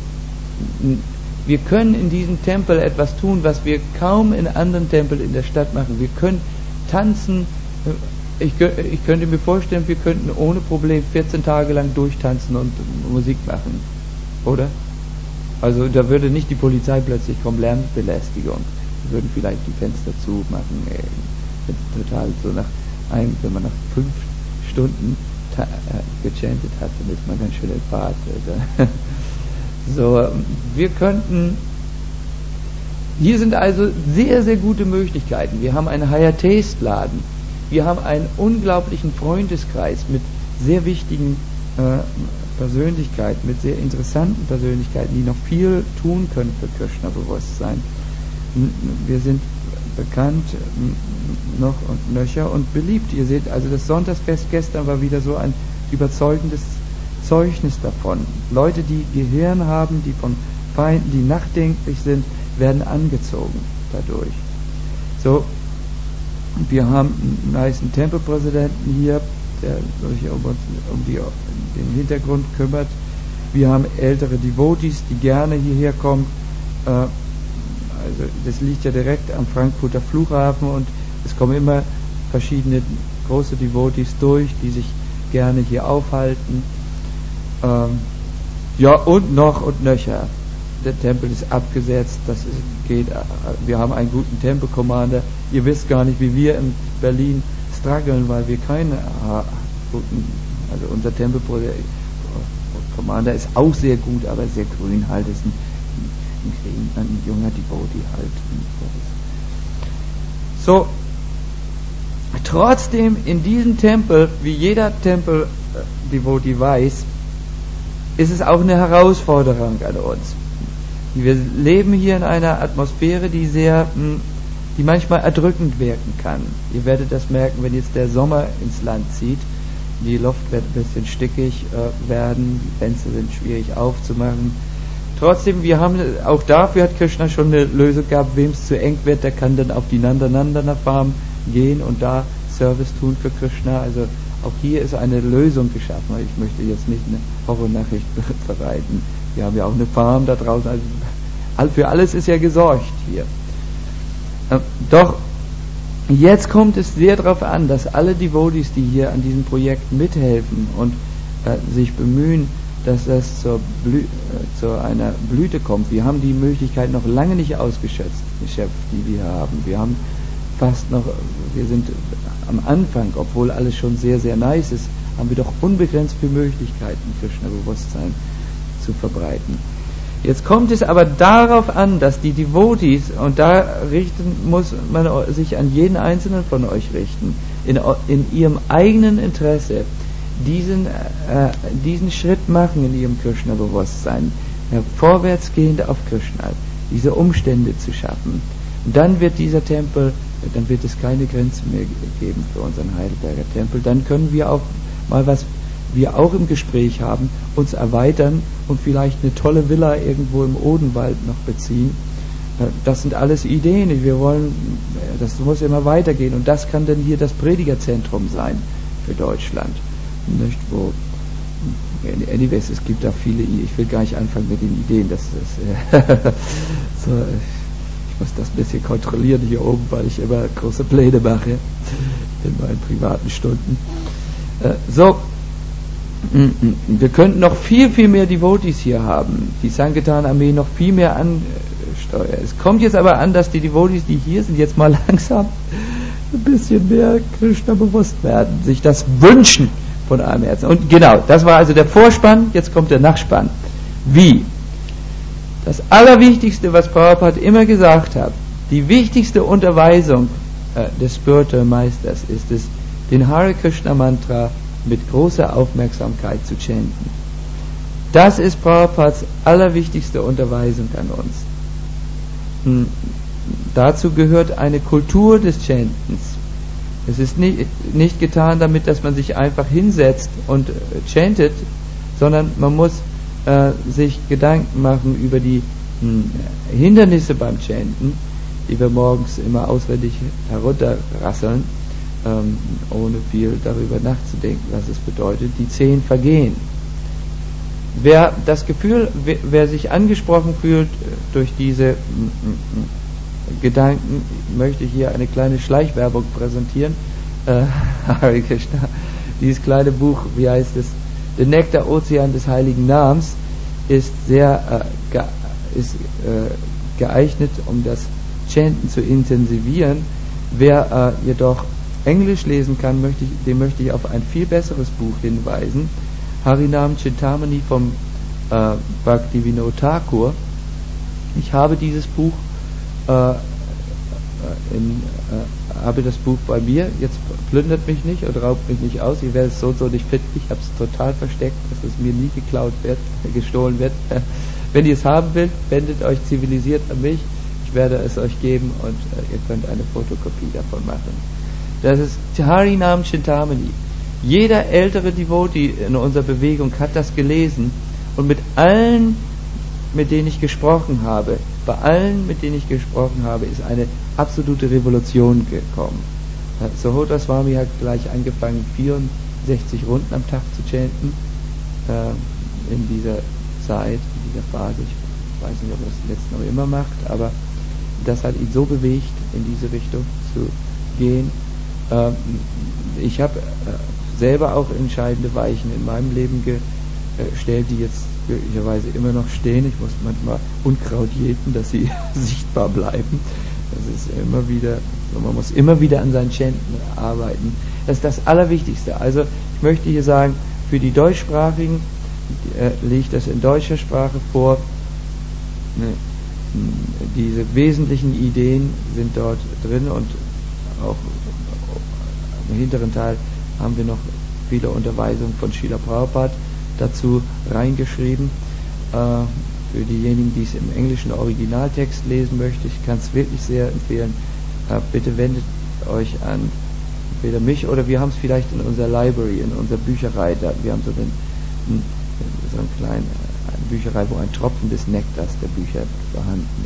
Wir können in diesem Tempel etwas tun, was wir kaum in anderen Tempeln in der Stadt machen. Wir können tanzen. Ich, ich könnte mir vorstellen, wir könnten ohne Problem vierzehn Tage lang durchtanzen und Musik machen. Oder? Also da würde nicht die Polizei plötzlich kommen, Lärmbelästigung. Wir würden vielleicht die Fenster zumachen. Ey, total so nach einem, wenn man nach fünf Stunden ta- äh, gechantet hat, dann ist man ganz schön im Bad. Oder? So, wir könnten, hier sind also sehr, sehr gute Möglichkeiten. Wir haben einen Higher Taste Laden. Wir haben einen unglaublichen Freundeskreis mit sehr wichtigen äh, Persönlichkeiten, mit sehr interessanten Persönlichkeiten, die noch viel tun können für Krishna-Bewusstsein. Wir sind bekannt noch und nöcher und beliebt. Ihr seht, also das Sonntagsfest gestern war wieder so ein überzeugendes Zeugnis davon. Leute, die Gehirn haben, die von Feinden, die nachdenklich sind, werden angezogen dadurch. So, wir haben einen nicen Tempelpräsidenten hier, der sich um, uns, um die, den Hintergrund kümmert. Wir haben ältere Devotees, die gerne hierher kommen. Äh, also das liegt ja direkt am Frankfurter Flughafen, und es kommen immer verschiedene große Devotees durch, die sich gerne hier aufhalten. Ähm, ja, und noch und nöcher. Der Tempel ist abgesetzt, das ist, geht, wir haben einen guten Tempelcommander. Ihr wisst gar nicht, wie wir in Berlin strugglen, weil wir keine äh, guten, also unser Tempelcommander ist auch sehr gut, aber sehr grün halt, ist ein, ein, ein junger Devotee halt. So, trotzdem in diesem Tempel, wie jeder Tempel-Devotee weiß, ist es auch eine Herausforderung an uns. Wir leben hier in einer Atmosphäre, die sehr, die manchmal erdrückend wirken kann. Ihr werdet das merken, wenn jetzt der Sommer ins Land zieht. Die Luft wird ein bisschen stickig äh, werden, die Fenster sind schwierig aufzumachen. Trotzdem, wir haben, auch dafür hat Krishna schon eine Lösung gehabt. Wem es zu eng wird, der kann dann auf die Nanda-Nandana Farm gehen und da Service tun für Krishna. Also auch hier ist eine Lösung geschaffen. Ich möchte jetzt nicht eine Horrornachricht verbreiten. Wir haben ja auch eine Farm da draußen. Also für alles ist ja gesorgt hier. Äh, doch jetzt kommt es sehr darauf an, dass alle Devotees, die hier an diesem Projekt mithelfen und äh, sich bemühen, dass das zur Blü- äh, zu einer Blüte kommt. Wir haben die Möglichkeit noch lange nicht ausgeschöpft, die wir haben. Wir haben fast noch, wir sind am Anfang, obwohl alles schon sehr, sehr nice ist, haben wir doch unbegrenzt viele Möglichkeiten, Krishna-Bewusstsein zu verbreiten. Jetzt kommt es aber darauf an, dass die Devotees, und da richten, muss man sich an jeden einzelnen von euch richten, in, in ihrem eigenen Interesse diesen, äh, diesen Schritt machen in ihrem Krishna-Bewusstsein, ja, vorwärtsgehend auf Krishna, diese Umstände zu schaffen. Und dann wird dieser Tempel, dann wird es keine Grenzen mehr geben für unseren Heidelberger Tempel. Dann können wir auch mal, was wir auch im Gespräch haben, uns erweitern und vielleicht eine tolle Villa irgendwo im Odenwald noch beziehen. Das sind alles Ideen. Wir wollen, das muss immer weitergehen. Und das kann dann hier das Predigerzentrum sein für Deutschland. Nicht, wo, anyways, es gibt da viele, ich will gar nicht anfangen mit den Ideen. Das ist, so, ich muss das ein bisschen kontrollieren hier oben, weil ich immer große Pläne mache in meinen privaten Stunden. So, wir könnten noch viel, viel mehr Devotees hier haben. Die Sankirtan-Armee noch viel mehr ansteuern. Es kommt jetzt aber an, dass die Devotees, die hier sind, jetzt mal langsam ein bisschen mehr Krishna bewusst werden, sich das wünschen von allem Herzen. Und genau, das war also der Vorspann, jetzt kommt der Nachspann. Wie? Das Allerwichtigste, was Prabhupada immer gesagt hat, die wichtigste Unterweisung äh, des Spiritual Meisters ist es, den Hare Krishna Mantra mit großer Aufmerksamkeit zu chanten. Das ist Prabhupads allerwichtigste Unterweisung an uns. Hm. Dazu gehört eine Kultur des Chantens. Es ist nicht, nicht getan damit, dass man sich einfach hinsetzt und äh, chantet, sondern man muss äh, sich Gedanken machen über die hm, Hindernisse beim Chanten, die wir morgens immer auswendig herunterrasseln, ähm, ohne viel darüber nachzudenken, was es bedeutet. Die zehn Vergehen. Wer das Gefühl, wer, wer sich angesprochen fühlt durch diese m, m, Gedanken, möchte hier eine kleine Schleichwerbung präsentieren. Äh, Hare Krishna. Dieses kleine Buch, wie heißt es? Der Nektar-Ozean des Heiligen Namens ist sehr äh, ge, ist, äh, geeignet, um das Chanten zu intensivieren. Wer äh, jedoch Englisch lesen kann, möchte ich, dem möchte ich auf ein viel besseres Buch hinweisen. Harinam Chintamani vom äh, Bhaktivinoda Thakur. Ich habe dieses Buch äh, in, äh, habe das Buch bei mir, jetzt plündert mich nicht und raubt mich nicht aus, ich werde es so und so nicht finden, ich habe es total versteckt, dass es mir nie geklaut wird, gestohlen wird. Wenn ihr es haben wollt, wendet euch zivilisiert an mich, ich werde es euch geben und äh, ihr könnt eine Fotokopie davon machen. Das ist Harinam Chintamani. Jeder ältere Devotee in unserer Bewegung hat das gelesen und mit allen, mit denen ich gesprochen habe, bei allen, mit denen ich gesprochen habe, ist eine absolute Revolution gekommen. Sahota Swami hat gleich angefangen, vierundsechzig Runden am Tag zu chanten äh, in dieser Zeit, in dieser Phase. Ich weiß nicht, ob er das jetzt noch immer macht, aber das hat ihn so bewegt, in diese Richtung zu gehen. Äh, ich habe äh, selber auch entscheidende Weichen in meinem Leben gestellt, die jetzt glücklicherweise immer noch stehen. Ich muss manchmal Unkraut jäten, dass sie sichtbar bleiben. Das ist immer wieder, man muss immer wieder an seinen Chanten arbeiten. Das ist das Allerwichtigste. Also ich möchte hier sagen, für die Deutschsprachigen äh, lege ich das in deutscher Sprache vor. Ne, diese wesentlichen Ideen sind dort drin und auch im hinteren Teil haben wir noch viele Unterweisungen von Srila Prabhupada dazu reingeschrieben. Äh, für diejenigen, die es im englischen Originaltext lesen möchte, ich kann es wirklich sehr empfehlen. Äh, bitte wendet euch an entweder mich oder wir haben es vielleicht in unserer Library, in unserer Bücherei. Da, wir haben so, den, so einen kleinen eine Bücherei, wo ein Tropfen des Nektars der Bücher vorhanden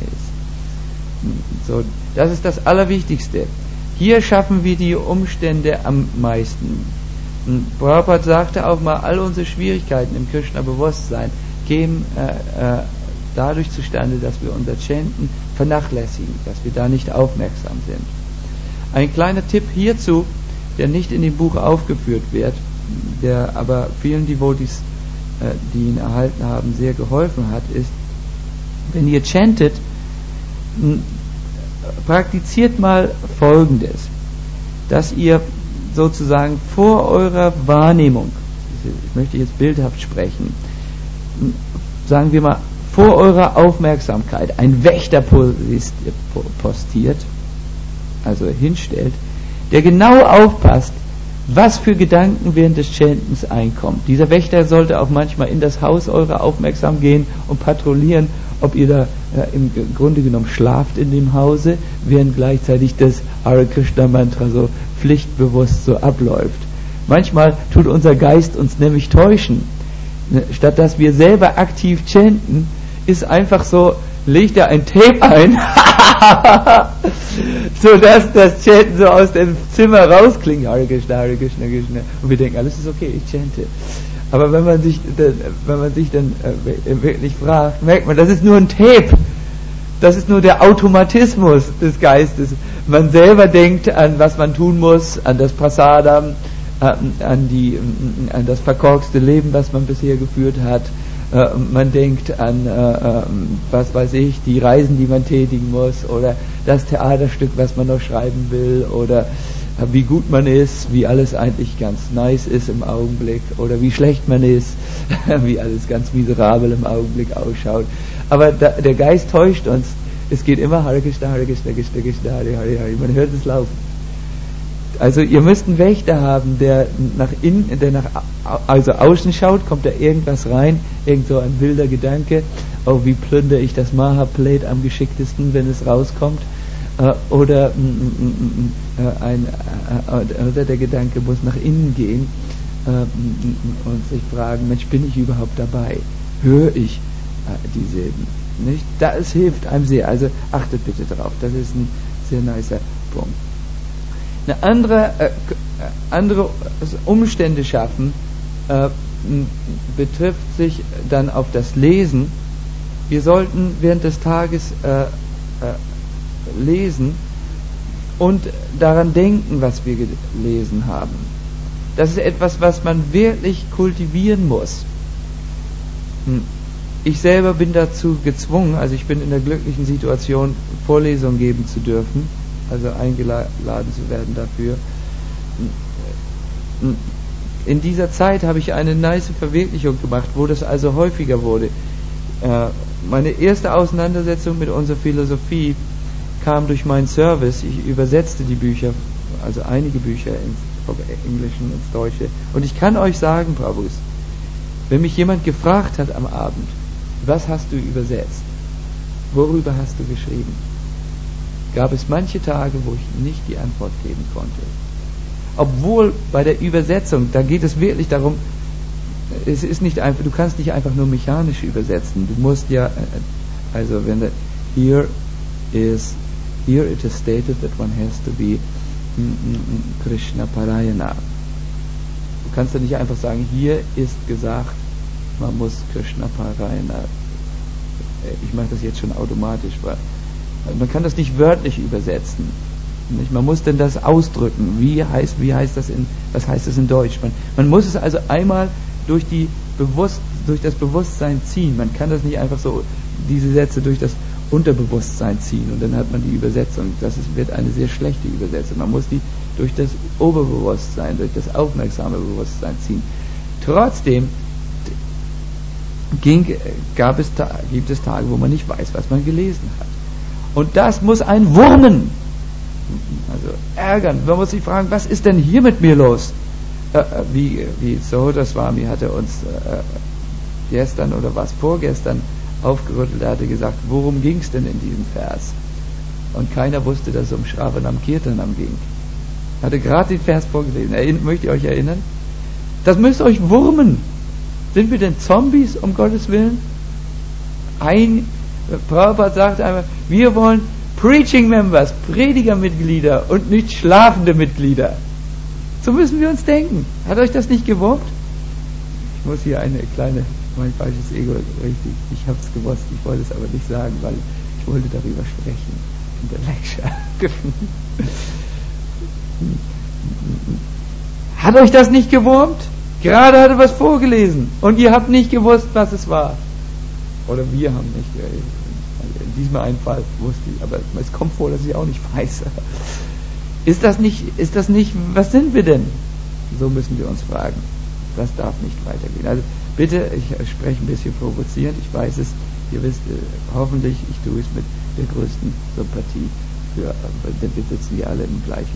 ist. So, das ist das Allerwichtigste. Hier schaffen wir die Umstände am meisten. Prabhupada sagte auch mal, all unsere Schwierigkeiten im Krishna-Bewusstsein kämen äh, äh, dadurch zustande, dass wir unser Chanten vernachlässigen, dass wir da nicht aufmerksam sind. Ein kleiner Tipp hierzu, der nicht in dem Buch aufgeführt wird, der aber vielen Devotees, äh, die ihn erhalten haben, sehr geholfen hat, ist, wenn ihr chantet, m, praktiziert mal Folgendes, dass ihr sozusagen vor eurer Wahrnehmung, ich möchte jetzt bildhaft sprechen, sagen wir mal, vor eurer Aufmerksamkeit ein Wächter postiert, also hinstellt, der genau aufpasst, was für Gedanken während des Chantens einkommen. Dieser Wächter sollte auch manchmal in das Haus eurer aufmerksam gehen und patrouillieren, ob ihr da äh, im Grunde genommen schlaft in dem Hause, während gleichzeitig das Hare Krishna Mantra so pflichtbewusst so abläuft. Manchmal tut unser Geist uns nämlich täuschen. Statt dass wir selber aktiv chanten, ist einfach so, legt er ein Tape ein, so dass das Chanten so aus dem Zimmer rausklingt. Hare Krishna, Hare Krishna, Krishna. Und wir denken, alles ist okay, ich chante. Aber wenn man sich, wenn man sich dann wirklich fragt, merkt man, das ist nur ein Tape. Das ist nur der Automatismus des Geistes. Man selber denkt an, was man tun muss, an das Prasadam, an, die, an das verkorkste Leben, was man bisher geführt hat. Man denkt an, was weiß ich, die Reisen, die man tätigen muss, oder das Theaterstück, was man noch schreiben will, oder wie gut man ist, wie alles eigentlich ganz nice ist im Augenblick, oder wie schlecht man ist, wie alles ganz miserabel im Augenblick ausschaut. Aber da, der Geist täuscht uns. Es geht immer Hare Krishna, Hare Krishna, Krishna Krishna, Hare Hare Hare. Man hört es laufen. Also ihr müsst einen Wächter haben, der nach innen, der nach also außen schaut, kommt da irgendwas rein, irgend so ein wilder Gedanke, oh, wie plündere ich das Maha-Plate am geschicktesten, wenn es rauskommt, äh, oder äh, ein äh, oder der Gedanke muss nach innen gehen äh, und sich fragen, Mensch, bin ich überhaupt dabei? Höre ich äh, die Silben? Nicht? Das hilft einem sehr, also achtet bitte drauf, das ist ein sehr nicer Punkt. Eine andere, äh, andere Umstände schaffen äh, betrifft sich dann auf das Lesen. Wir sollten während des Tages äh, äh, lesen und daran denken, was wir gelesen haben. Das ist etwas, was man wirklich kultivieren muss. Hm. Ich selber bin dazu gezwungen, also ich bin in der glücklichen Situation, Vorlesungen geben zu dürfen, also eingeladen zu werden dafür. In dieser Zeit habe ich eine nice Verwirklichung gemacht, wo das also häufiger wurde. Meine erste Auseinandersetzung mit unserer Philosophie kam durch meinen Service. Ich übersetzte die Bücher, also einige Bücher ins Englischen, ins Deutsche. Und ich kann euch sagen, Prabhus, wenn mich jemand gefragt hat am Abend, was hast du übersetzt? Worüber hast du geschrieben? Gab es manche Tage, wo ich nicht die Antwort geben konnte. Obwohl bei der Übersetzung, da geht es wirklich darum, es ist nicht einfach, du kannst nicht einfach nur mechanisch übersetzen. Du musst ja, also wenn der, here is, here it is stated that one has to be Krishna Parayana. Du kannst ja nicht einfach sagen, hier ist gesagt, man muss Krishna Parayana. Ich mache das jetzt schon automatisch, weil man kann das nicht wörtlich übersetzen. Nicht? Man muss denn das ausdrücken. Wie heißt, wie heißt das in, was heißt das in Deutsch? Man, man muss es also einmal durch die Bewusst, durch das Bewusstsein ziehen. Man kann das nicht einfach so, diese Sätze durch das Unterbewusstsein ziehen und dann hat man die Übersetzung. Das ist, wird eine sehr schlechte Übersetzung. Man muss die durch das Oberbewusstsein, durch das aufmerksame Bewusstsein ziehen. Trotzdem ging, gab es, gibt es Tage, wo man nicht weiß, was man gelesen hat. Und das muss einen wurmen, also ärgern. Man muss sich fragen, was ist denn hier mit mir los? Äh, wie, wie Sahotra Swami hatte uns äh, gestern oder was vorgestern aufgerüttelt, er hatte gesagt, worum ging es denn in diesem Vers? Und keiner wusste, dass es um Shravanam Kirtanam ging. Er hatte gerade den Vers vorgelesen. Erinn, möchte ich euch erinnern? Das müsst euch wurmen. Sind wir denn Zombies, um Gottes Willen? Ein Prabhupada sagt einmal, wir wollen Preaching Members, Predigermitglieder und nicht schlafende Mitglieder. So müssen wir uns denken. Hat euch das nicht gewurmt? Ich muss hier eine kleine, mein falsches Ego, richtig, ich habe es gewusst, ich wollte es aber nicht sagen, weil ich wollte darüber sprechen in der Lecture. Hat euch das nicht gewurmt? Gerade hat er was vorgelesen und ihr habt nicht gewusst, was es war. Oder wir haben nicht, in diesem einen Fall wusste ich, aber es kommt vor, dass ich auch nicht weiß. Ist das nicht, ist das nicht, was sind wir denn? So müssen wir uns fragen. Das darf nicht weitergehen. Also bitte, ich spreche ein bisschen provozierend, ich weiß es, ihr wisst, hoffentlich, ich tue es mit der größten Sympathie, für, denn wir sitzen ja alle im gleichen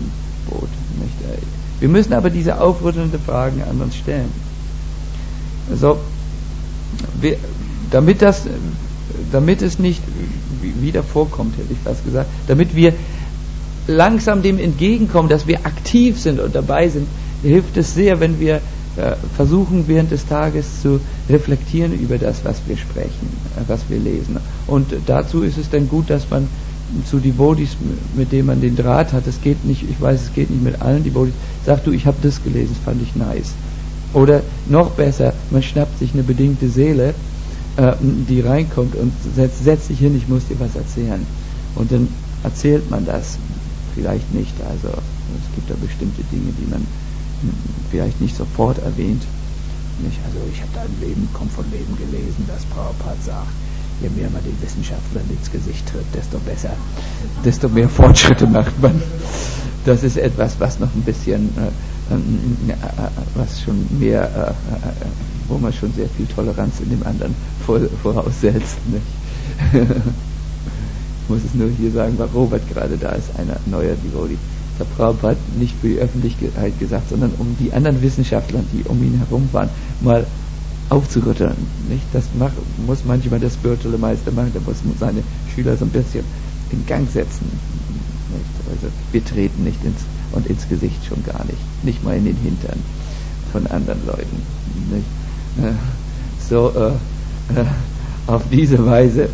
Gebot. Nicht? Wir müssen aber diese aufrüttelnden Fragen an uns stellen. Also, wir, damit das, damit es nicht wieder vorkommt, hätte ich fast gesagt, damit wir langsam dem entgegenkommen, dass wir aktiv sind und dabei sind, hilft es sehr, wenn wir äh, versuchen, während des Tages zu reflektieren über das, was wir sprechen, äh, was wir lesen. Und dazu ist es dann gut, dass man zu Devotees, mit denen man den Draht hat, es geht nicht, ich weiß, es geht nicht mit allen Devotees, sagt du, ich habe das gelesen, das fand ich nice. Oder noch besser, man schnappt sich eine bedingte Seele, äh, die reinkommt und setzt, setzt sich hin, ich muss dir was erzählen. Und dann erzählt man das. Vielleicht nicht, also es gibt da bestimmte Dinge, die man vielleicht nicht sofort erwähnt. Nicht? Also ich habe da ein Leben, kommt von Leben gelesen, dass Prabhupada sagt, je mehr man den Wissenschaftlern ins Gesicht tritt, desto besser, desto mehr Fortschritte macht man. Das ist etwas, was noch ein bisschen, äh, äh, was schon mehr, äh, äh, wo man schon sehr viel Toleranz in dem anderen vor, voraussetzt. Nicht? Ich muss es nur hier sagen, weil Robert gerade da ist, einer neuer Devotee. Der Prabhupada hat nicht für die Öffentlichkeit gesagt, sondern um die anderen Wissenschaftler, die um ihn herum waren, mal aufzurütteln. Nicht? Das macht, muss manchmal der spirituelle Meister machen, der muss seine Schüler so ein bisschen in Gang setzen. Nicht? Also wir treten nicht ins, und ins Gesicht schon gar nicht. Nicht mal in den Hintern von anderen Leuten. Nicht? So, äh, äh, auf diese Weise,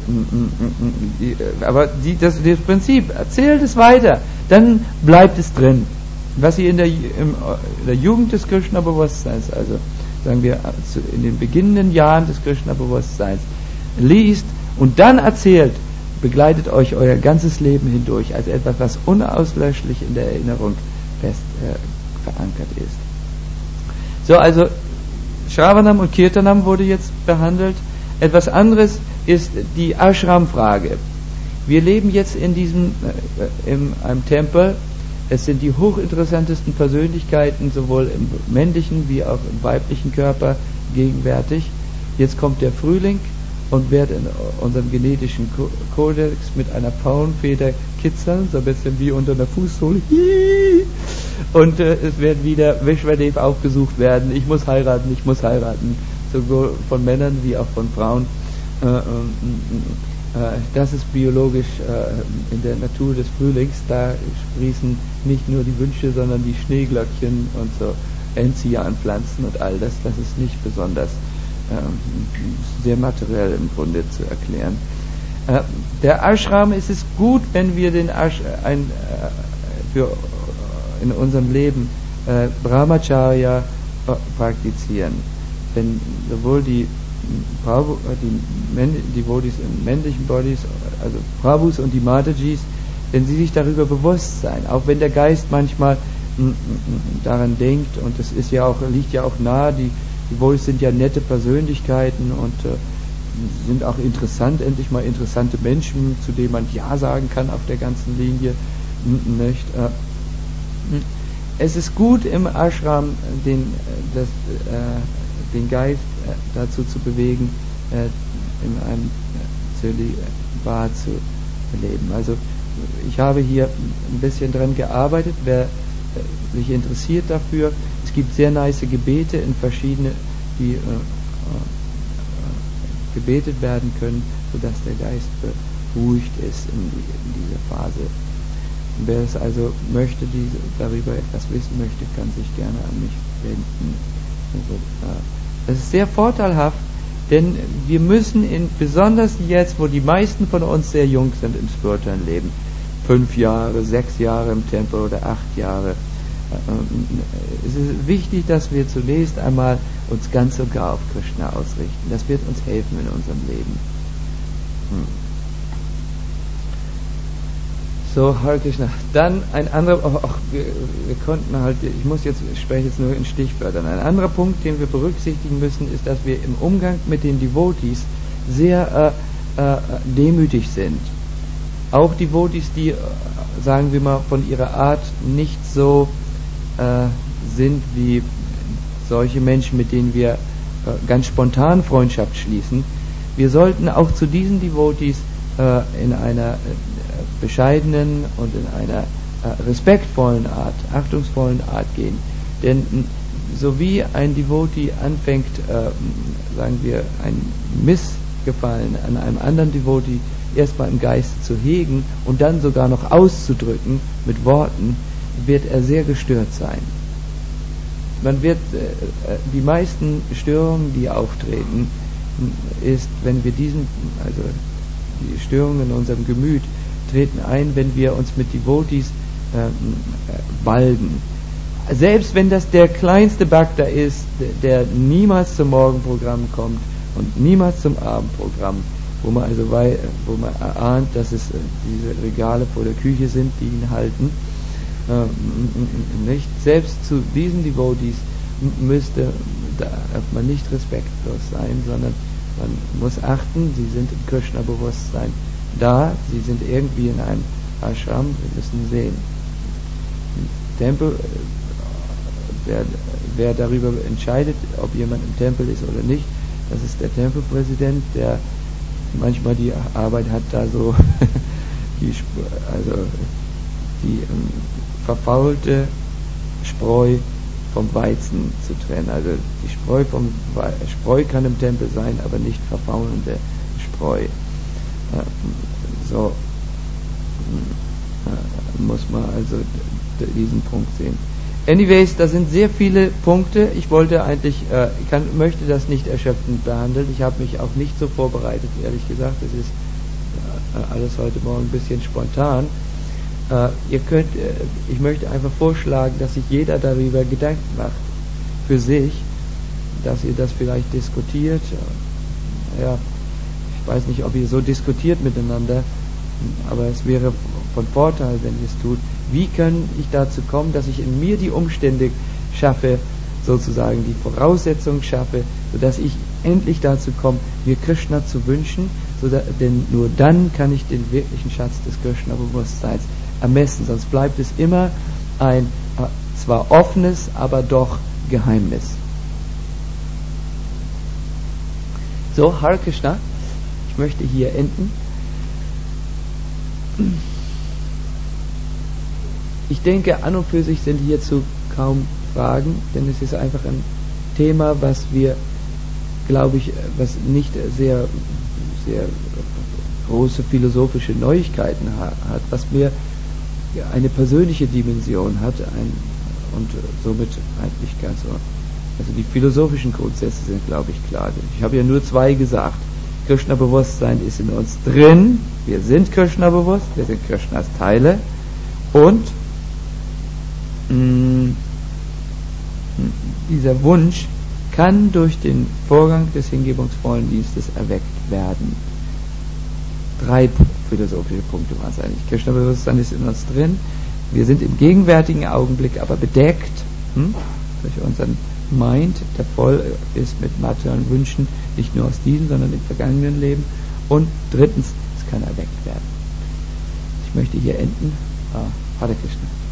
aber die, das, das Prinzip, erzählt es weiter, dann bleibt es drin. Was ihr in der, in der Jugend des Krishna-Bewusstseins, also sagen wir in den beginnenden Jahren des Krishna-Bewusstseins, liest und dann erzählt, begleitet euch euer ganzes Leben hindurch als etwas, was unauslöschlich in der Erinnerung fest äh, verankert ist. So, also Shravanam und Kirtanam wurde jetzt behandelt. Etwas anderes ist die Ashram-Frage. Wir leben jetzt in diesem äh, in einem Tempel. Es sind die hochinteressantesten Persönlichkeiten sowohl im männlichen wie auch im weiblichen Körper gegenwärtig. Jetzt kommt der Frühling und wird in unserem genetischen Kodex mit einer Pfauenfeder kitzeln, so ein bisschen wie unter einer Fußsohle. Und äh, es wird wieder Vishwadev aufgesucht werden. Ich muss heiraten, ich muss heiraten. Sowohl von Männern wie auch von Frauen. Äh, äh, äh, das ist biologisch äh, in der Natur des Frühlings. Da sprießen nicht nur die Wünsche, sondern die Schneeglöckchen und so Enzianpflanzen und all das. Das ist nicht besonders äh, sehr materiell im Grunde zu erklären. Äh, der Ashram, ist es gut, wenn wir den Ash, ein, äh, für in unserem Leben äh, Brahmacharya äh, praktizieren. Denn sowohl die, Prabhu, die Män, Devotees in männlichen Bodies, also Prabhus und die Matajis, wenn sie sich darüber bewusst sein, auch wenn der Geist manchmal m, m, daran denkt, und das ist ja auch, liegt ja auch nahe, die Devotees sind ja nette Persönlichkeiten und äh, sind auch interessant, endlich mal interessante Menschen, zu denen man Ja sagen kann auf der ganzen Linie. M, nicht, äh, es ist gut im Ashram den, das, äh, den Geist äh, dazu zu bewegen, äh, in einem Zölibat zu leben. Also ich habe hier ein bisschen dran gearbeitet, wer äh, sich interessiert dafür. Es gibt sehr nice Gebete in verschiedene, die äh, äh, gebetet werden können, sodass der Geist beruhigt ist in, die, in dieser Phase. Und wer es also möchte, die darüber etwas wissen möchte, kann sich gerne an mich wenden. Also, äh, das ist sehr vorteilhaft, denn wir müssen, in, besonders jetzt, wo die meisten von uns sehr jung sind im spirituellen Leben, fünf Jahre, sechs Jahre im Tempel oder acht Jahre, äh, es ist wichtig, dass wir zunächst einmal uns ganz und gar auf Krishna ausrichten. Das wird uns helfen in unserem Leben. Hm. So, Hare Krishna. Dann ein anderer, oh, oh, wir, wir konnten halt, ich muss jetzt, ich spreche jetzt nur in Stichwörtern. Ein anderer Punkt, den wir berücksichtigen müssen, ist, dass wir im Umgang mit den Devotees sehr äh, äh, demütig sind. Auch Devotees, die, äh, sagen wir mal, von ihrer Art nicht so äh, sind wie solche Menschen, mit denen wir äh, ganz spontan Freundschaft schließen. Wir sollten auch zu diesen Devotees äh, in einer äh, bescheidenen und in einer äh, respektvollen Art, achtungsvollen Art gehen. Denn so wie ein Devotee anfängt, äh, sagen wir, ein Missgefallen an einem anderen Devotee erstmal im Geiste zu hegen und dann sogar noch auszudrücken mit Worten, wird er sehr gestört sein. Man wird, äh, die meisten Störungen, die auftreten, ist, wenn wir diesen, also die Störungen in unserem Gemüt treten ein, wenn wir uns mit Devotees äh, balgen. Selbst wenn das der kleinste Bhakta ist, der niemals zum Morgenprogramm kommt und niemals zum Abendprogramm, wo man also wei- wo man erahnt, dass es äh, diese Regale vor der Küche sind, die ihn halten, äh, nicht? Selbst zu diesen Devotees müsste da man nicht respektlos sein, sondern man muss achten, sie sind im Krishna-Bewusstsein da, sie sind irgendwie in einem Ashram, wir müssen sehen. Tempel, wer, wer darüber entscheidet, ob jemand im Tempel ist oder nicht, das ist der Tempelpräsident, der manchmal die Arbeit hat, da so die, also die ähm, verfaulte Spreu vom Weizen zu trennen. Also die Spreu vom We- Spreu kann im Tempel sein, aber nicht verfaulende Spreu. Äh, so äh, muss man also d- diesen Punkt sehen. Anyways, da sind sehr viele Punkte. Ich wollte eigentlich, äh, ich kann, möchte das nicht erschöpfend behandeln. Ich habe mich auch nicht so vorbereitet, ehrlich gesagt. Es ist äh, alles heute Morgen ein bisschen spontan. Uh, ihr könnt, uh, ich möchte einfach vorschlagen, dass sich jeder darüber Gedanken macht für sich, dass ihr das vielleicht diskutiert. Uh, ja, ich weiß nicht, ob ihr so diskutiert miteinander, aber es wäre von Vorteil, wenn ihr es tut. Wie kann ich dazu kommen, dass ich in mir die Umstände schaffe, sozusagen die Voraussetzungen schaffe, sodass ich endlich dazu komme, mir Krishna zu wünschen, sodass, denn nur dann kann ich den wirklichen Schatz des Krishna-Bewusstseins ermessen, sonst bleibt es immer ein äh, zwar offenes, aber doch Geheimnis. So, Hare Krishna, ich möchte hier enden. Ich denke, an und für sich sind hierzu kaum Fragen, denn es ist einfach ein Thema, was wir, glaube ich, was nicht sehr, sehr große philosophische Neuigkeiten ha- hat, was mir eine persönliche Dimension hat ein, und somit eigentlich ganz so. Also die philosophischen Grundsätze sind, glaube ich, klar. Ich habe ja nur zwei gesagt. Krishna-Bewusstsein ist in uns drin. Wir sind Krishna-bewusst. Wir sind Krishnas Teile. Und mh, dieser Wunsch kann durch den Vorgang des hingebungsvollen Dienstes erweckt werden. Drei philosophische Punkte waren es eigentlich. Krishna-Bewusstsein ist in uns drin. Wir sind im gegenwärtigen Augenblick aber bedeckt hm, durch unseren Mind, der voll ist mit materiellen Wünschen, nicht nur aus diesem, sondern im vergangenen Leben. Und drittens, es kann erweckt werden. Ich möchte hier enden. Ah, Hare Krishna.